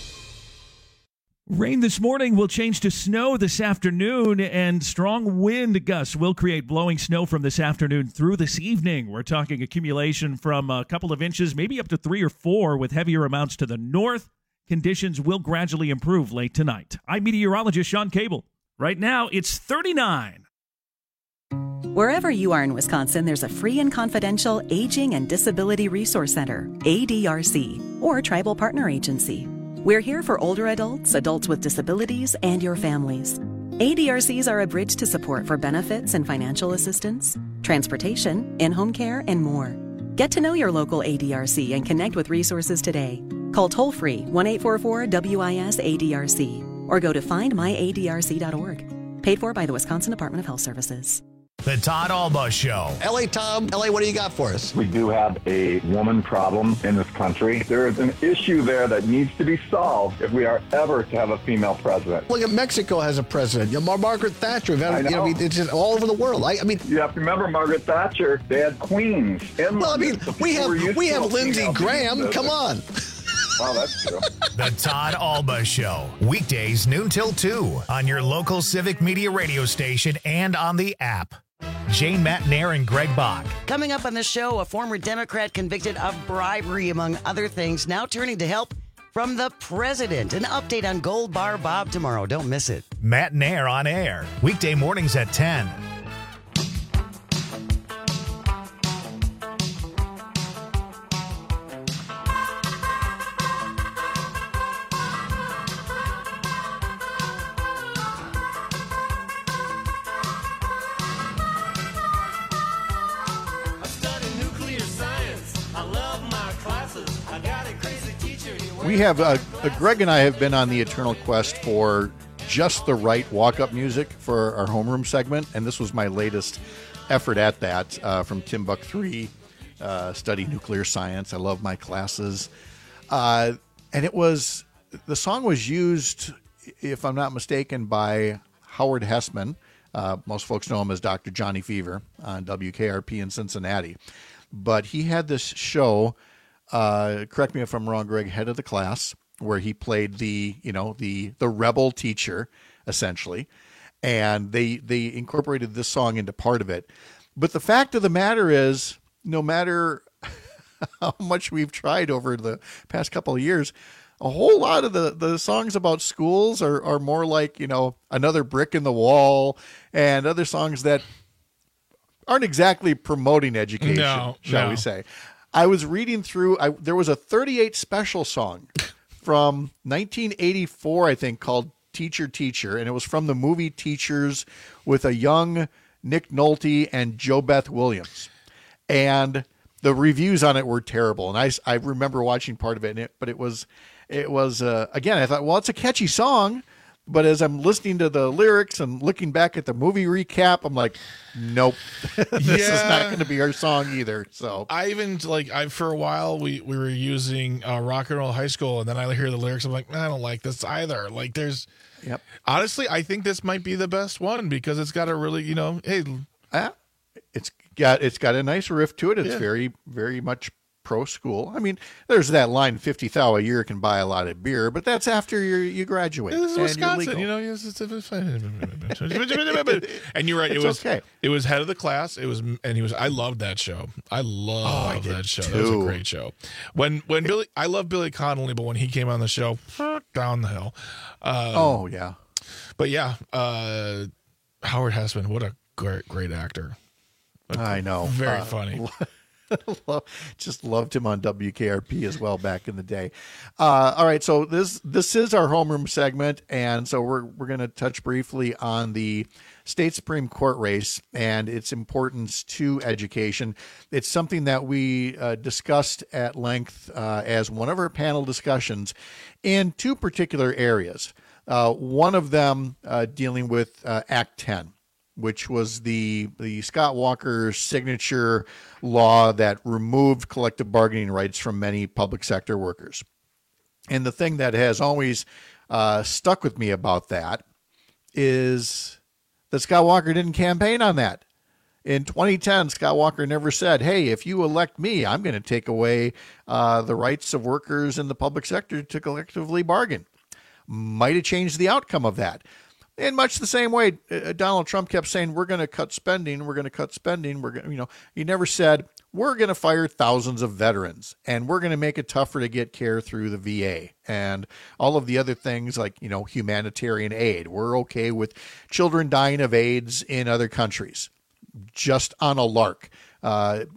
Rain this morning will change to snow this afternoon, and strong wind gusts will create blowing snow from this afternoon through this evening. We're talking accumulation from a couple of inches, maybe up to three or four, with heavier amounts to the north. Conditions will gradually improve late tonight. I'm meteorologist Sean Cable. Right now, it's thirty-nine. Wherever you are in Wisconsin, there's a free and confidential Aging and Disability Resource Center, A D R C, or Tribal Partner Agency. We're here for older adults, adults with disabilities, and your families. A D R Cs are a bridge to support for benefits and financial assistance, transportation, in-home care, and more. Get to know your local A D R C and connect with resources today. Call toll-free one eight four four W I S A D R C or go to find my A D R C dot org. Paid for by the Wisconsin Department of Health Services. The Todd Alba Show. L A Tom, L A, what do you got for us? We do have a woman problem in this country. There is an issue there that needs to be solved if we are ever to have a female president. Look at Mexico has a president. You know, Margaret Thatcher. I know. You know, it's just all over the world. I, I mean, you have to remember Margaret Thatcher. They had queens. In well, I mean, we have we have Lindsey Graham. Come on. Wow, that's true. The Todd Alba Show. Weekdays noon till two on your local Civic Media radio station and on the app. Jane Matnair and Greg Bach. Coming up on the show, a former Democrat convicted of bribery, among other things, now turning to help from the president. An update on Gold Bar Bob tomorrow. Don't miss it. Matnair on air. Weekday mornings at ten. We have, uh, uh, Greg and I have been on the eternal quest for just the right walk-up music for our homeroom segment, and this was my latest effort at that uh, from Timbuk three, uh, study nuclear science. I love my classes. Uh, and it was, the song was used, if I'm not mistaken, by Howard Hessman. Uh, most folks know him as Doctor Johnny Fever on W K R P in Cincinnati. But he had this show, uh, correct me if I'm wrong, Greg, Head of the Class, where he played the, you know, the the rebel teacher, essentially. And they they incorporated this song into part of it. But the fact of the matter is, no matter how much we've tried over the past couple of years, a whole lot of the, the songs about schools are, are more like, you know, Another Brick in the Wall and other songs that aren't exactly promoting education, no, shall no. we say. I was reading through, I, there was a thirty-eight special song from nineteen eighty-four, I think, called Teacher, Teacher, and it was from the movie Teachers with a young Nick Nolte and Jo Beth Williams. And the reviews on it were terrible. And I, I remember watching part of it, and it but it was... It was, uh, again, I thought, well, it's a catchy song, but as I'm listening to the lyrics and looking back at the movie recap, I'm like, nope, this Yeah. is not going to be our song either. So I even, like, I for a while, we, we were using uh, Rock and Roll High School, and then I hear the lyrics, I'm like, I don't like this either. Like, there's, yep. honestly, I think this might be the best one because it's got a really, you know, hey. Uh, it's got it's got a nice riff to it. It's Yeah. very, very much pro school. I mean, there's that line, fifty thou a year can buy a lot of beer, but that's after you you graduate. This is and Wisconsin, you're you know. Yes, it's, it's fine. And you're right. It It's was okay. It was Head of the Class. It was, and he was. I loved that show. I loved did that show. That was a too. great show. When when Billy, I love Billy Connolly, but when he came on the show, down the hill. Um, oh yeah, but yeah, uh, Howard Hessman, what a great great actor. I know. Very Uh, funny. Just loved him on W K R P as well back in the day. Uh, all right, so this this is our homeroom segment, and so we're we're going to touch briefly on the state Supreme Court race and its importance to education. It's something that we uh, discussed at length uh, as one of our panel discussions in two particular areas. Uh, one of them uh, dealing with uh, Act ten. Which was the the Scott Walker signature law that removed collective bargaining rights from many public sector workers. And the thing that has always uh, stuck with me about that is that Scott Walker didn't campaign on that. In twenty ten, Scott Walker never said, hey, if you elect me, I'm going to take away uh, the rights of workers in the public sector to collectively bargain. Might have changed the outcome of that. In much the same way, uh, Donald Trump kept saying, we're going to cut spending, we're going to cut spending, we're going, you know, he never said, we're going to fire thousands of veterans and we're going to make it tougher to get care through the V A and all of the other things like, you know, humanitarian aid. We're okay with children dying of AIDS in other countries, just on a lark. Uh,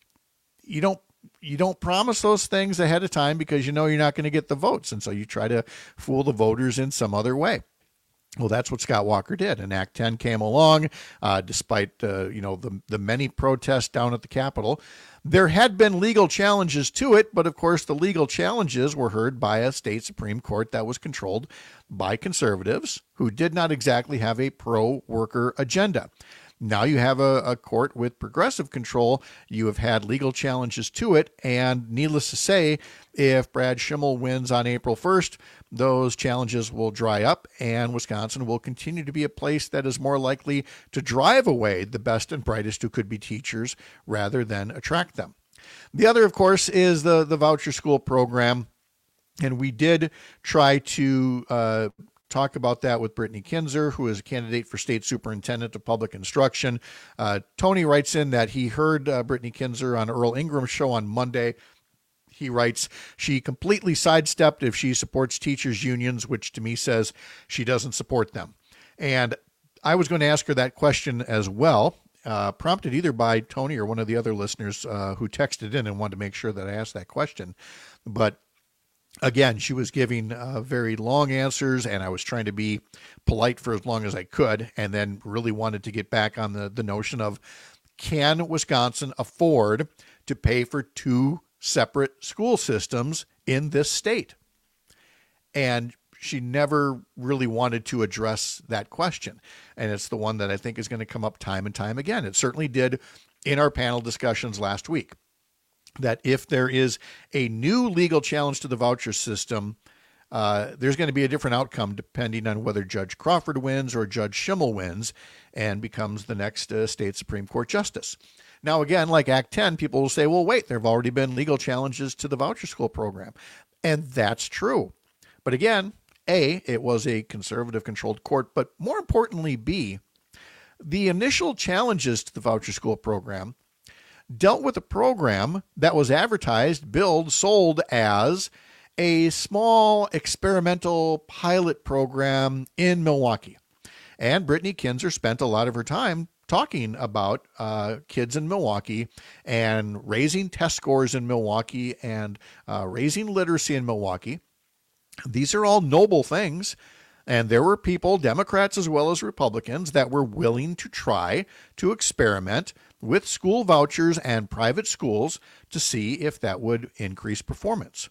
you don't You don't promise those things ahead of time because you know you're not going to get the votes. And so you try to fool the voters in some other way. Well, that's what Scott Walker did, and Act ten came along, uh, despite uh, you know the the many protests down at the Capitol. There had been legal challenges to it, but of course the legal challenges were heard by a state Supreme Court that was controlled by conservatives who did not exactly have a pro-worker agenda. Now you have a, a court with progressive control. You have had legal challenges to it. And needless to say, if Brad Schimmel wins on April first, those challenges will dry up and Wisconsin will continue to be a place that is more likely to drive away the best and brightest who could be teachers rather than attract them. The other, of course, is the, the voucher school program. And we did try to uh, talk about that with Brittany Kinzer, who is a candidate for state superintendent of public instruction. Uh, Tony writes in that he heard uh, Brittany Kinzer on Earl Ingram's show on Monday. He writes, she completely sidestepped if she supports teachers' unions, which to me says she doesn't support them. And I was going to ask her that question as well, uh, prompted either by Tony or one of the other listeners uh, who texted in and wanted to make sure that I asked that question. But again, she was giving uh, very long answers, and I was trying to be polite for as long as I could, and then really wanted to get back on the, the notion of, can Wisconsin afford to pay for two separate school systems in this state? And she never really wanted to address that question. And it's the one that I think is going to come up time and time again. It certainly did in our panel discussions last week, that if there is a new legal challenge to the voucher system, uh, there's going to be a different outcome depending on whether Judge Crawford wins or Judge Schimmel wins and becomes the next uh, state Supreme Court justice. Now, again, like Act ten, people will say, well, wait, there have already been legal challenges to the voucher school program. And that's true. But again, A, it was a conservative-controlled court, but more importantly, B, the initial challenges to the voucher school program dealt with a program that was advertised, billed, sold as a small experimental pilot program in Milwaukee. And Brittany Kinzer spent a lot of her time talking about uh, kids in Milwaukee and raising test scores in Milwaukee and uh, raising literacy in Milwaukee. These are all noble things. And there were people, Democrats as well as Republicans, that were willing to try to experiment with school vouchers and private schools to see if that would increase performance.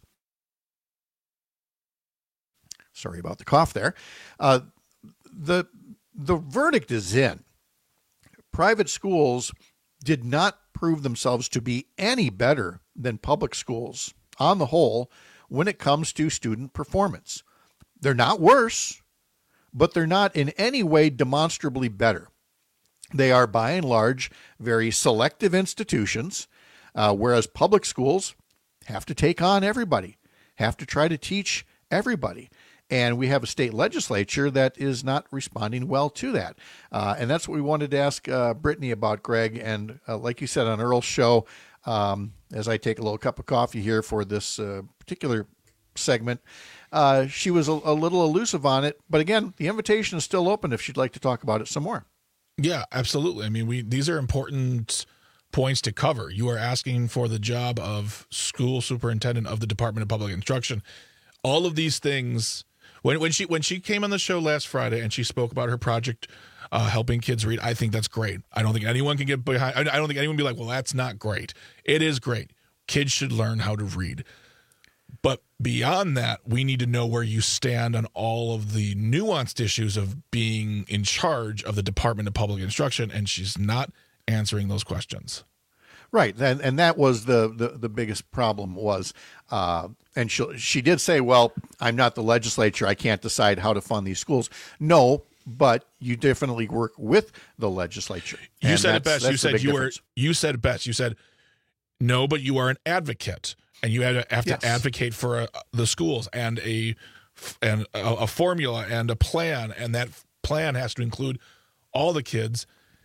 Sorry about the cough there. Uh, the, the verdict is in. Private schools did not prove themselves to be any better than public schools on the whole when it comes to student performance. They're not worse, but they're not in any way demonstrably better. They are, by and large, very selective institutions, uh, whereas public schools have to take on everybody, have to try to teach everybody. And we have a state legislature that is not responding well to that. Uh, and that's what we wanted to ask uh, Brittany about, Greg. And uh, like you said on Earl's show, um, as I take a little cup of coffee here for this uh, particular segment, uh, she was a, a little elusive on it. But again, the invitation is still open if she'd like to talk about it some more. Yeah, absolutely. I mean, we these are important points to cover. You are asking for the job of school superintendent of the Department of Public Instruction. All of these things... When when she when she came on the show last Friday and she spoke about her project uh, helping kids read, I think that's great. I don't think anyone can get behind. I don't think anyone can be like, well, that's not great. It is great. Kids should learn how to read. But beyond that, we need to know where you stand on all of the nuanced issues of being in charge of the Department of Public Instruction, and she's not answering those questions. Right, and and that was the the, the biggest problem was, uh, and she she did say, well, I'm not the legislature, I can't decide how to fund these schools. No, but you definitely work with the legislature. You and said it best. You said you difference. were. You said it best. You said no, but you are an advocate, and you have to, have to Yes. advocate for uh, the schools and a and a, a formula and a plan, and that plan has to include all the kids,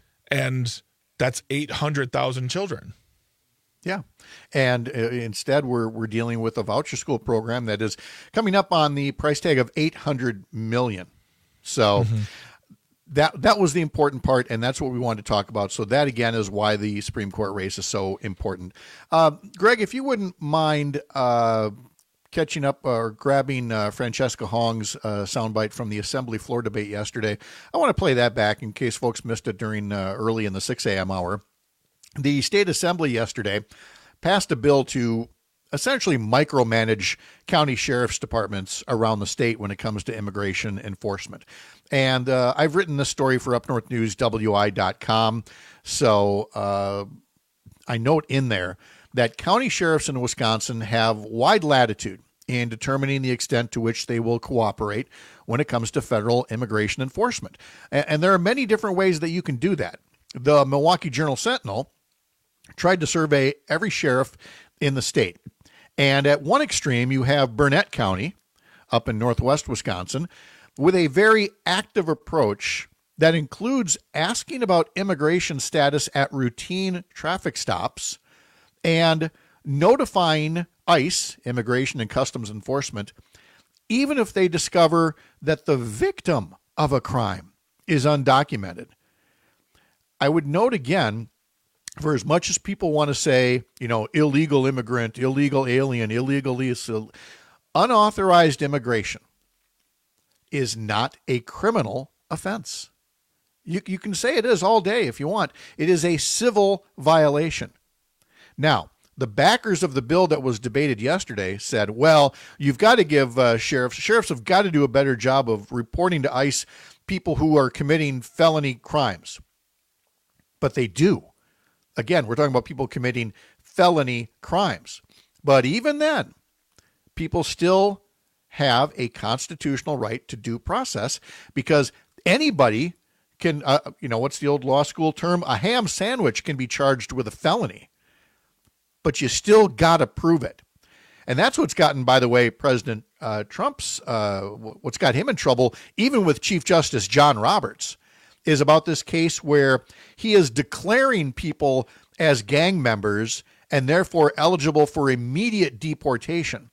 and that's eight hundred thousand children. Yeah. And uh, instead, we're we're dealing with a voucher school program that is coming up on the price tag of eight hundred million dollars. So Mm-hmm. that that was the important part, and that's what we wanted to talk about. So that, again, is why the Supreme Court race is so important. Uh, Greg, if you wouldn't mind uh, catching up or grabbing uh, Francesca Hong's uh, soundbite from the Assembly floor debate yesterday, I want to play that back in case folks missed it during uh, early in the six a.m. hour. The state assembly yesterday passed a bill to essentially micromanage county sheriff's departments around the state when it comes to immigration enforcement. And uh, I've written this story for up north news w i dot com. So uh, I note in there that county sheriffs in Wisconsin have wide latitude in determining the extent to which they will cooperate when it comes to federal immigration enforcement. And, and there are many different ways that you can do that. The Milwaukee Journal-Sentinel tried to survey every sheriff in the state. And at one extreme, you have Burnett County up in northwest Wisconsin with a very active approach that includes asking about immigration status at routine traffic stops and notifying ICE, Immigration and Customs Enforcement, even if they discover that the victim of a crime is undocumented. I would note again, for as much as people want to say, you know, illegal immigrant, illegal alien, illegally unauthorized immigration is not a criminal offense. You, you can say it is all day if you want. It is a civil violation. Now, The backers of the bill that was debated yesterday said, well, you've got to give uh, sheriffs, sheriffs have got to do a better job of reporting to ICE people who are committing felony crimes. But they do. Again, we're talking about people committing felony crimes. But even then, people still have a constitutional right to due process because anybody can, uh, you know, what's the old law school term? A ham sandwich can be charged with a felony. But you still got to prove it. And that's what's gotten, by the way, President uh, Trump's, uh, what's got him in trouble, even with Chief Justice John Roberts, is about this case where he is declaring people as gang members and therefore eligible for immediate deportation.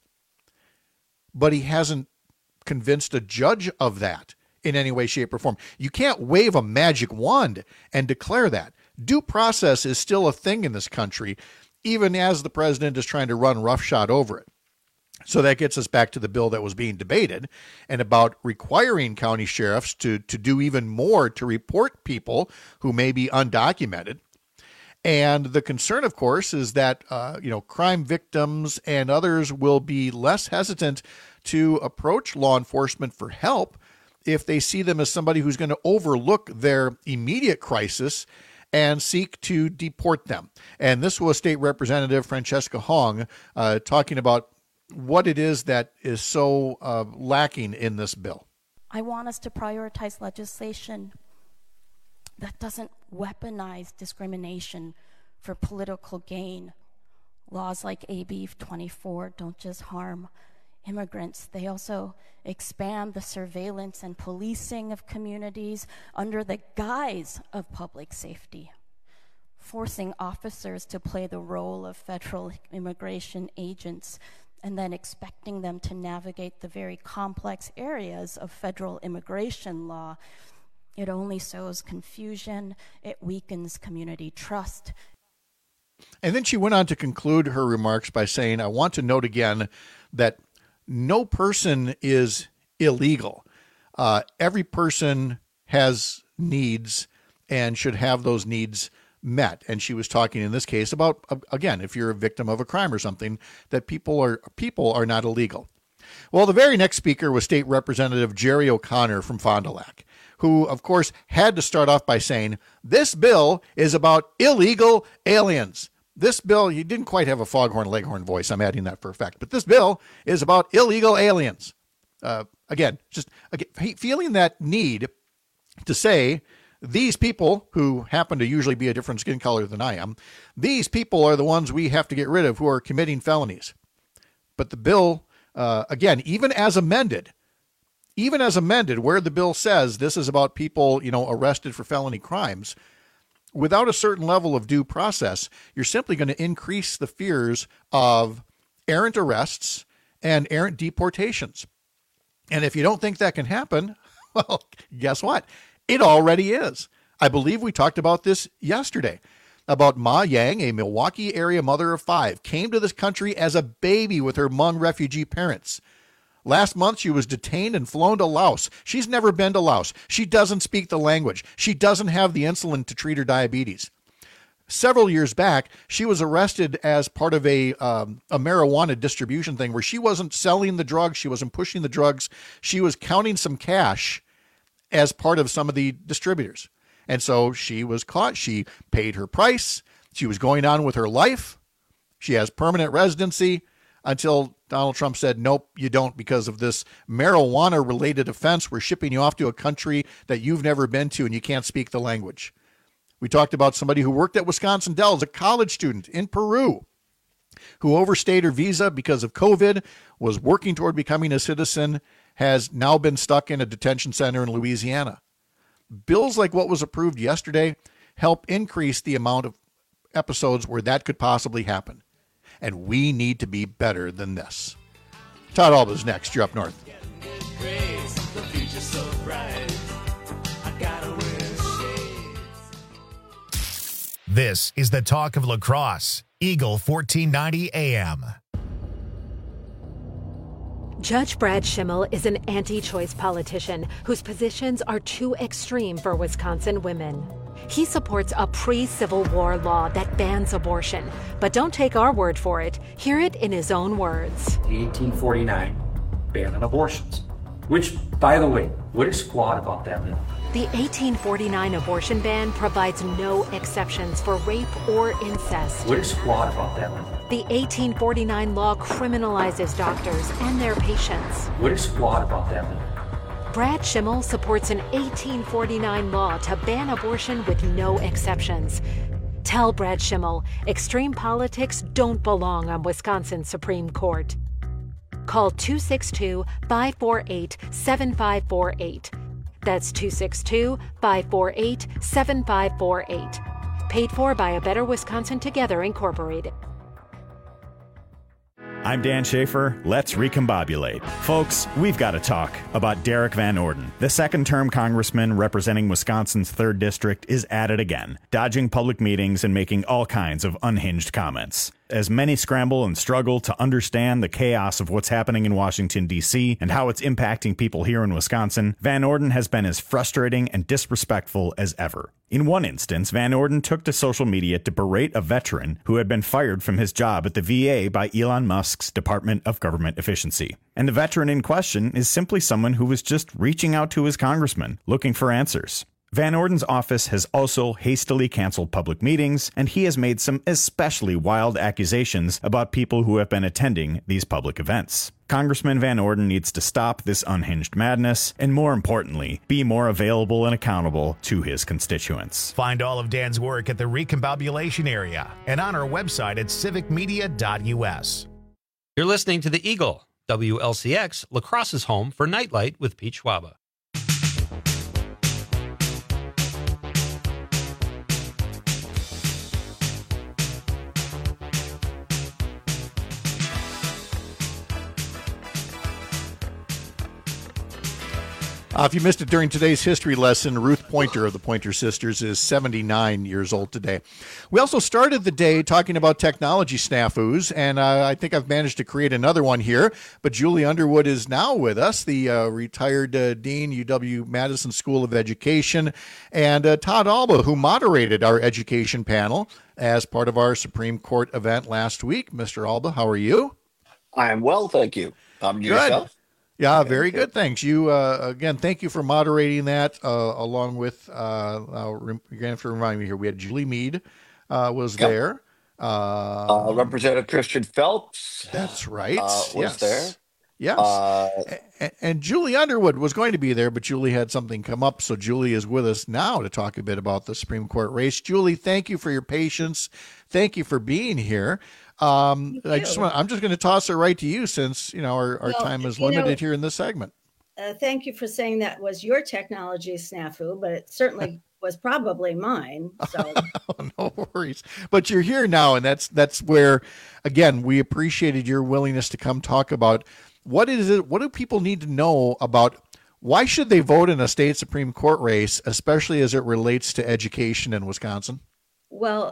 But he hasn't convinced a judge of that in any way, shape, or form. You can't wave a magic wand and declare that. Due process is still a thing in this country, even as the president is trying to run roughshod over it. So that gets us back to the bill that was being debated and about requiring county sheriffs to, to do even more to report people who may be undocumented. And the concern, of course, is that, uh, you know, crime victims and others will be less hesitant to approach law enforcement for help if they see them as somebody who's going to overlook their immediate crisis and seek to deport them. And this was State Representative Francesca Hong uh, talking about what it is that is so uh, lacking in this bill. I want us to prioritize legislation that doesn't weaponize discrimination for political gain. Laws like A B twenty-four don't just harm immigrants, they also expand the surveillance and policing of communities under the guise of public safety, forcing officers to play the role of federal immigration agents and then expecting them to navigate the very complex areas of federal immigration law. It only sows confusion, it weakens community trust. And then she went on to conclude her remarks by saying, I want to note again that no person is illegal. Uh, every person has needs and should have those needs met. And she was talking in this case about, again, if you're a victim of a crime or something, that people are people are not illegal. Well, the very next speaker was State Representative Jerry O'Connor from Fond du Lac, who, of course, had to start off by saying, this bill is about illegal aliens. This bill, he didn't quite have a foghorn leghorn voice. I'm adding that for effect. But this bill is about illegal aliens. Uh, again, just again, feeling that need to say, these people who happen to usually be a different skin color than I am, these people are the ones we have to get rid of who are committing felonies. But the bill, uh, again, even as amended, even as amended, where the bill says this is about people, you know, arrested for felony crimes, without a certain level of due process, you're simply going to increase the fears of errant arrests and errant deportations. And if you don't think that can happen, well, guess what? It already is. I believe we talked about this yesterday, about Ma Yang, a Milwaukee area mother of five, came to this country as a baby with her Hmong refugee parents. Last month, she was detained and flown to Laos. She's never been to Laos. She doesn't speak the language. She doesn't have the insulin to treat her diabetes. Several years back, she was arrested as part of a um, a marijuana distribution thing where she wasn't selling the drugs. She wasn't pushing the drugs. She was counting some cash as part of some of the distributors. And so she was caught. She paid her price. She was going on with her life. She has permanent residency until Donald Trump said, nope, you don't, because of this marijuana-related offense. We're shipping you off to a country that you've never been to and you can't speak the language. We talked about somebody who worked at Wisconsin Dells, a college student in Peru, who overstayed her visa because of COVID, was working toward becoming a citizen, has now been stuck in a detention center in Louisiana. Bills like what was approved yesterday help increase the amount of episodes where that could possibly happen. And we need to be better than this. Todd Alba is next. You're up north. This is the talk of La Crosse, Eagle fourteen ninety A M. Judge Brad Schimmel is an anti-choice politician whose positions are too extreme for Wisconsin women. He supports a pre-Civil War law that bans abortion. But don't take our word for it. Hear it in his own words. The eighteen forty-nine ban on abortions, which, by the way, what is flawed about that law? The eighteen forty-nine abortion ban provides no exceptions for rape or incest. What is flawed about that law? The eighteen forty-nine law criminalizes doctors and their patients. What is flawed about that law? Brad Schimmel supports an eighteen forty-nine law to ban abortion with no exceptions. Tell Brad Schimmel extreme politics don't belong on Wisconsin's Supreme Court. Call two six two, five four eight, seven five four eight. That's two six two, five four eight, seven five four eight. Paid for by A Better Wisconsin Together, Incorporated. I'm Dan Schaefer. Let's recombobulate. Folks, we've got to talk about Derek Van Orden. The second-term congressman representing Wisconsin's third District is at it again, dodging public meetings and making all kinds of unhinged comments. As many scramble and struggle to understand the chaos of what's happening in Washington, D C and how it's impacting people here in Wisconsin, Van Orden has been as frustrating and disrespectful as ever. In one instance, Van Orden took to social media to berate a veteran who had been fired from his job at the V A by Elon Musk's Department of Government Efficiency. And the veteran in question is simply someone who was just reaching out to his congressman, looking for answers. Van Orden's office has also hastily canceled public meetings, and he has made some especially wild accusations about people who have been attending these public events. Congressman Van Orden needs to stop this unhinged madness, and more importantly, be more available and accountable to his constituents. Find all of Dan's work at the Recombobulation area and on our website at civic media dot u s. You're listening to The Eagle, W L C X, La Crosse's home for Nightlight with Pete Schwaba. Uh, if you missed it during today's history lesson, Ruth Pointer of the Pointer Sisters is seventy-nine years old today. We also started the day talking about technology snafus, and uh, I think I've managed to create another one here. But Julie Underwood is now with us, the uh, retired uh, Dean, U W-Madison School of Education, and uh, Todd Alba, who moderated our education panel as part of our Supreme Court event last week. Mister Alba, how are you? I am well, thank you. Um, yourself? Yeah, very good. Thanks. You, uh, again, thank you for moderating that, uh, along with, uh, you're going to have to remind me here, we had Julie Mead uh, was Yep. there. Uh, Uh, Representative Christian Phelps. That's right. Uh, was yes. there. Yes. Uh, and, and Julie Underwood was going to be there, but Julie had something come up. So Julie is with us now to talk a bit about the Supreme Court race. Julie, thank you for your patience. Thank you for being here. Um, I just want, I'm just going to toss it right to you since, you know, our, our Well, time is you know- limited here in this segment. Uh, thank you for saying that was your technology snafu, but it certainly was probably mine. So No worries. But you're here now, and that's that's where, again, we appreciated your willingness to come talk about what is it, what do people need to know about why should they vote in a state Supreme Court race, especially as it relates to education in Wisconsin? well,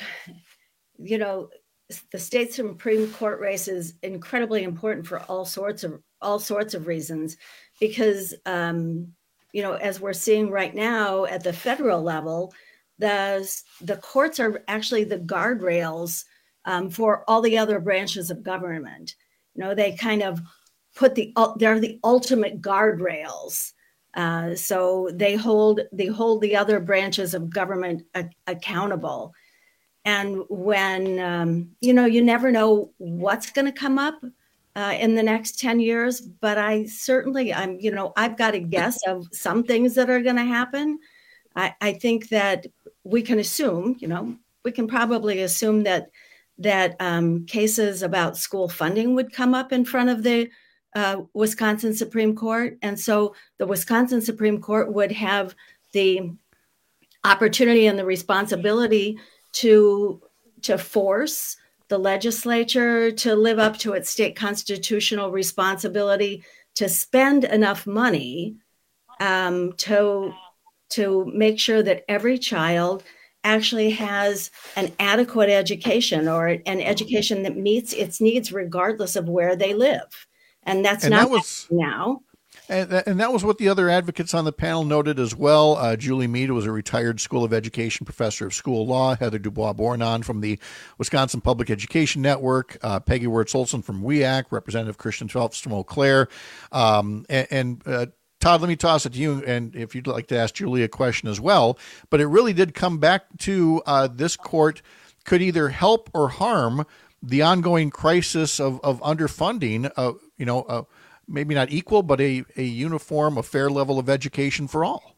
you know, the state Supreme Court race is incredibly important for all sorts of all sorts of reasons, because um, you know, as we're seeing right now at the federal level, the the courts are actually the guardrails um, for all the other branches of government. You know, they kind of put the they're the ultimate guardrails. Uh, so they hold they hold the other branches of government a- accountable. And when, um, you know, you never know what's going to come up uh, in the next ten years, but I certainly, I'm, you know, I've got a guess of some things that are going to happen. I, I think that we can assume, you know, we can probably assume that that um, cases about school funding would come up in front of the uh, Wisconsin Supreme Court. And so the Wisconsin Supreme Court would have the opportunity and the responsibility to to force the legislature to live up to its state constitutional responsibility to spend enough money um, to to make sure that every child actually has an adequate education, or an education that meets its needs regardless of where they live. And that's And not that was- now. And, and that was what the other advocates on the panel noted as well. Uh, Julie Mead was a retired School of Education professor of school law. Heather Dubois-Bornon from the Wisconsin Public Education Network. Uh, Peggy Wirtz-Olson from W E A C. Representative Christian Phelps from Eau Claire. Um, and and uh, Todd, let me toss it to you, and if you'd like to ask Julie a question as well. But it really did come back to uh, this court could either help or harm the ongoing crisis of, of underfunding, uh, you know, uh, maybe not equal, but a, a uniform, a fair level of education for all.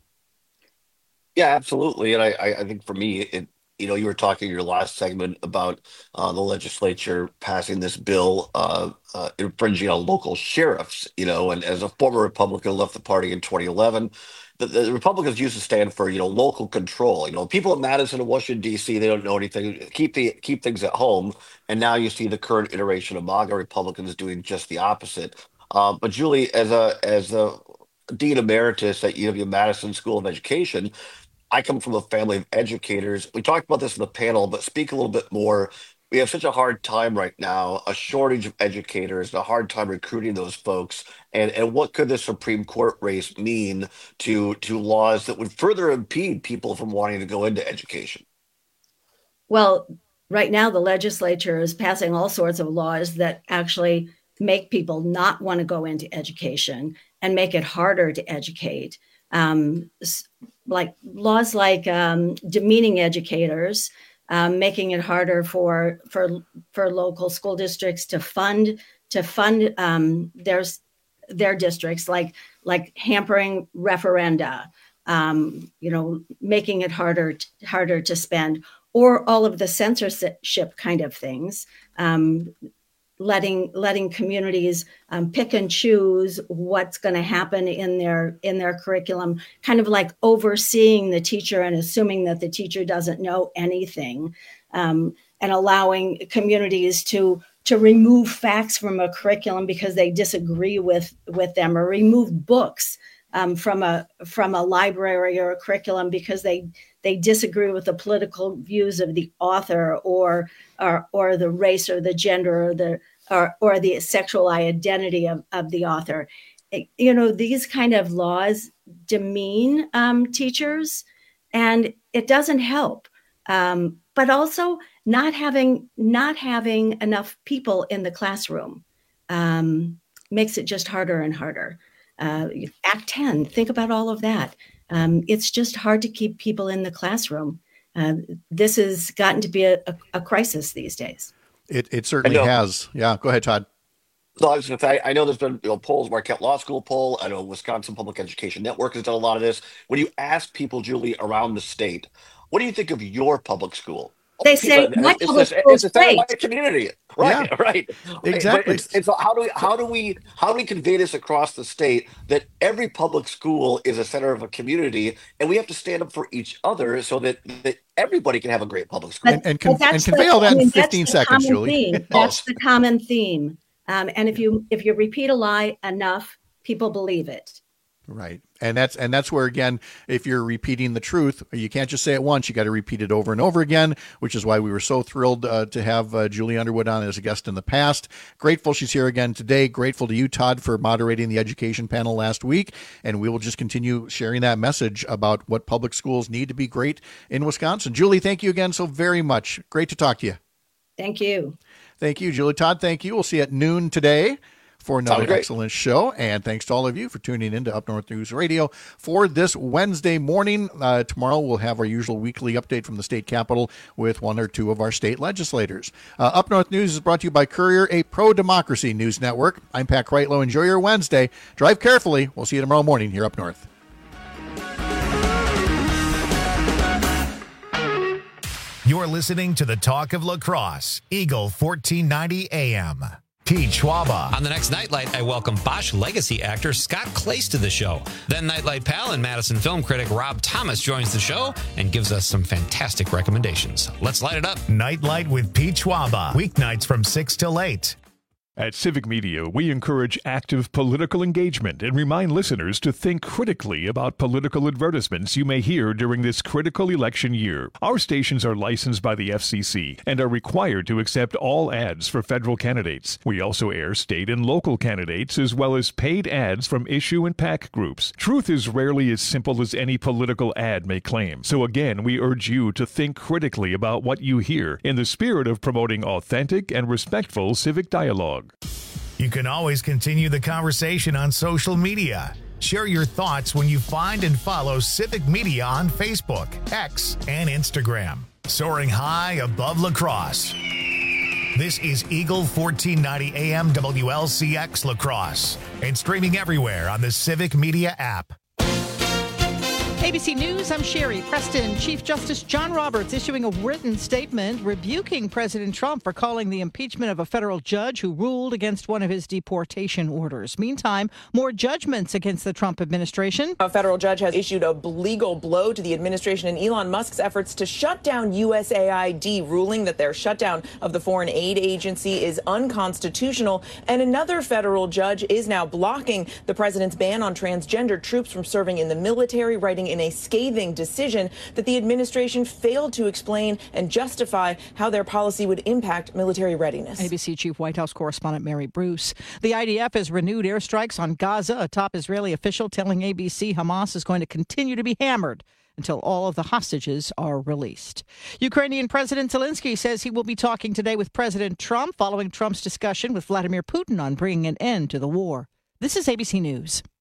Yeah, absolutely. And I, I I think for me, it, you know, you were talking in your last segment about uh, the legislature passing this bill uh, uh, infringing on local sheriffs, you know, and as a former Republican who left the party in twenty eleven, the, the Republicans used to stand for, you know, local control. You know, people in Madison and Washington, D C, they don't know anything. Keep the keep things at home. And now you see the current iteration of MAGA Republicans doing just the opposite. Uh, but Julie, as a as a Dean Emeritus at U W Madison School of Education, I come from a family of educators. We talked about this in the panel, but speak a little bit more. We have such a hard time right now, a shortage of educators, and a hard time recruiting those folks. And and what could the Supreme Court race mean to to laws that would further impede people from wanting to go into education? Well, right now the legislature is passing all sorts of laws that actually make people not want to go into education and make it harder to educate. Um, like laws like um, demeaning educators, um, making it harder for for for local school districts to fund to fund um, their their districts, like like hampering referenda, um, you know, making it harder harder to spend, or all of the censorship kind of things. Um, letting letting communities um, pick and choose what's going to happen in their in their curriculum, kind of like overseeing the teacher and assuming that the teacher doesn't know anything, um, and allowing communities to to remove facts from a curriculum because they disagree with with them, or remove books um, from a from a library or a curriculum because they they disagree with the political views of the author, or or, or the race or the gender or the or, or the sexual identity of, of the author. It, you know, these kind of laws demean um, teachers, and it doesn't help. Um, but also not having not having enough people in the classroom um, makes it just harder and harder. Uh, Act ten, think about all of that. Um, it's just hard to keep people in the classroom. Uh, this has gotten to be a, a, a crisis these days. It it certainly has. Yeah, go ahead, Todd. So I was going to say, I know there's been you know, polls, Marquette Law School poll. I know Wisconsin Public Education Network has done a lot of this. When you ask people, Julie, around the state, what do you think of your public school? They say People- my it's, public it's, school it's is a great. my community, right? Yeah. Right, Exactly. But It's, it's how do we how do we how do we convey this across the state that every public school is a center of a community, and we have to stand up for each other so that, that everybody can have a great public school. And, and, con- But that's and convey the- all that I mean, in that's fifteen the seconds, common Julie. theme. That's the common theme. Um, and if you if you repeat a lie enough, people believe it. Right. And that's and that's where, again, if you're repeating the truth, you can't just say it once. You got to repeat it over and over again, which is why we were so thrilled uh, to have uh, Julie Underwood on as a guest in the past. Grateful she's here again today. Grateful to you, Todd, for moderating the education panel last week. And we will just continue sharing that message about what public schools need to be great in Wisconsin. Julie, thank you again so very much. Great to talk to you. Thank you. Thank you, Julie. Todd, thank you. We'll see you at noon today for another Sounds great. excellent show. And thanks to all of you for tuning in to Up North News Radio for this Wednesday morning. Uh, tomorrow we'll have our usual weekly update from the state capitol with one or two of our state legislators. Uh, Up North News is brought to you by Courier, a pro-democracy news network. I'm Pat Kreitlow. Enjoy your Wednesday. Drive carefully. We'll see you tomorrow morning here up north. You're listening to the Talk of La Crosse, Eagle fourteen ninety A M. Pete Schwaba. On the next Nightlight, I welcome Bosch legacy actor Scott Clace to the show. Then Nightlight pal and Madison film critic Rob Thomas joins the show and gives us some fantastic recommendations. Let's light it up. Nightlight with Pete Schwaba. Weeknights from six till eight. At Civic Media, we encourage active political engagement and remind listeners to think critically about political advertisements you may hear during this critical election year. Our stations are licensed by the F C C and are required to accept all ads for federal candidates. We also air state and local candidates as well as paid ads from issue and PAC groups. Truth is rarely as simple as any political ad may claim. So again, we urge you to think critically about what you hear in the spirit of promoting authentic and respectful civic dialogue. You can always continue the conversation on social media. Share your thoughts when you find and follow Civic Media on Facebook, X, and Instagram. Soaring high above La Crosse. This is Eagle fourteen ninety A M W L C X La Crosse and streaming everywhere on the Civic Media app. A B C News, I'm Sherry Preston. Chief Justice John Roberts issuing a written statement rebuking President Trump for calling the impeachment of a federal judge who ruled against one of his deportation orders. Meantime, more judgments against the Trump administration. A federal judge has issued a legal blow to the administration and Elon Musk's efforts to shut down U S A I D, ruling that their shutdown of the foreign aid agency is unconstitutional. And another federal judge is now blocking the president's ban on transgender troops from serving in the military, writing in a scathing decision that the administration failed to explain and justify how their policy would impact military readiness. A B C Chief White House correspondent Mary Bruce. The I D F has renewed airstrikes on Gaza. A top Israeli official telling A B C Hamas is going to continue to be hammered until all of the hostages are released. Ukrainian President Zelensky says he will be talking today with President Trump following Trump's discussion with Vladimir Putin on bringing an end to the war. This is A B C News.